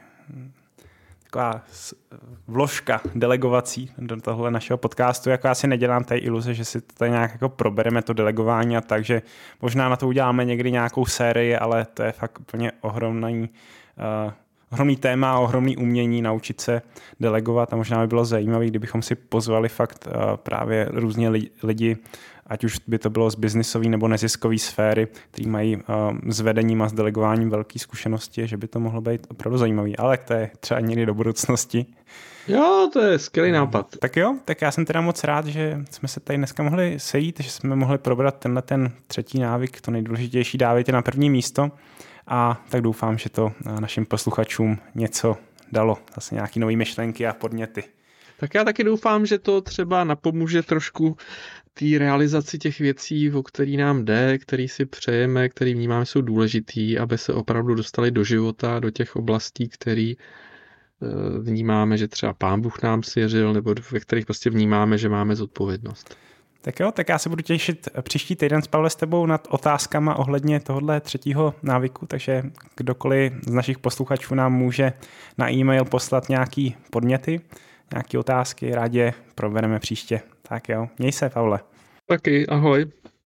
taková vložka delegovací do tohle našeho podcastu. Jako já si nedělám tady iluze, že si tady nějak jako probereme to delegování a tak, že možná na to uděláme někdy nějakou sérii, ale to je fakt úplně ohromný, uh, ohromný téma a ohromný umění naučit se delegovat a možná by bylo zajímavé, kdybychom si pozvali fakt uh, právě různě li- lidi, ať už by to bylo z biznisové nebo neziskové sféry, který mají uh, s vedením a s delegováním velké zkušenosti, že by to mohlo být opravdu zajímavý, ale to je třeba někdy do budoucnosti. Jo, to je skvělý nápad. Tak jo, tak já jsem teda moc rád, že jsme se tady dneska mohli sejít, že jsme mohli probrat tenhle ten třetí návyk, to nejdůležitější, dávejte na první místo a tak doufám, že to našim posluchačům něco dalo, zase nějaký nový myšlenky a podněty. Tak já taky doufám, že to třeba napomůže trošku té realizaci těch věcí, o který nám jde, který si přejeme, který vnímáme, jsou důležitý, aby se opravdu dostali do života, do těch oblastí, který vnímáme, že třeba Pán Bůh nám svěřil, nebo ve kterých prostě vnímáme, že máme zodpovědnost. Tak jo, tak já se budu těšit příští týden s Pavle s tebou nad otázkama ohledně tohohle třetího návyku, takže kdokoliv z našich posluchačů nám může na e-mail poslat nějaký podněty, nějaké otázky, rádi je probereme příště. Tak jo, měj se, Pavle. Taky, ahoj.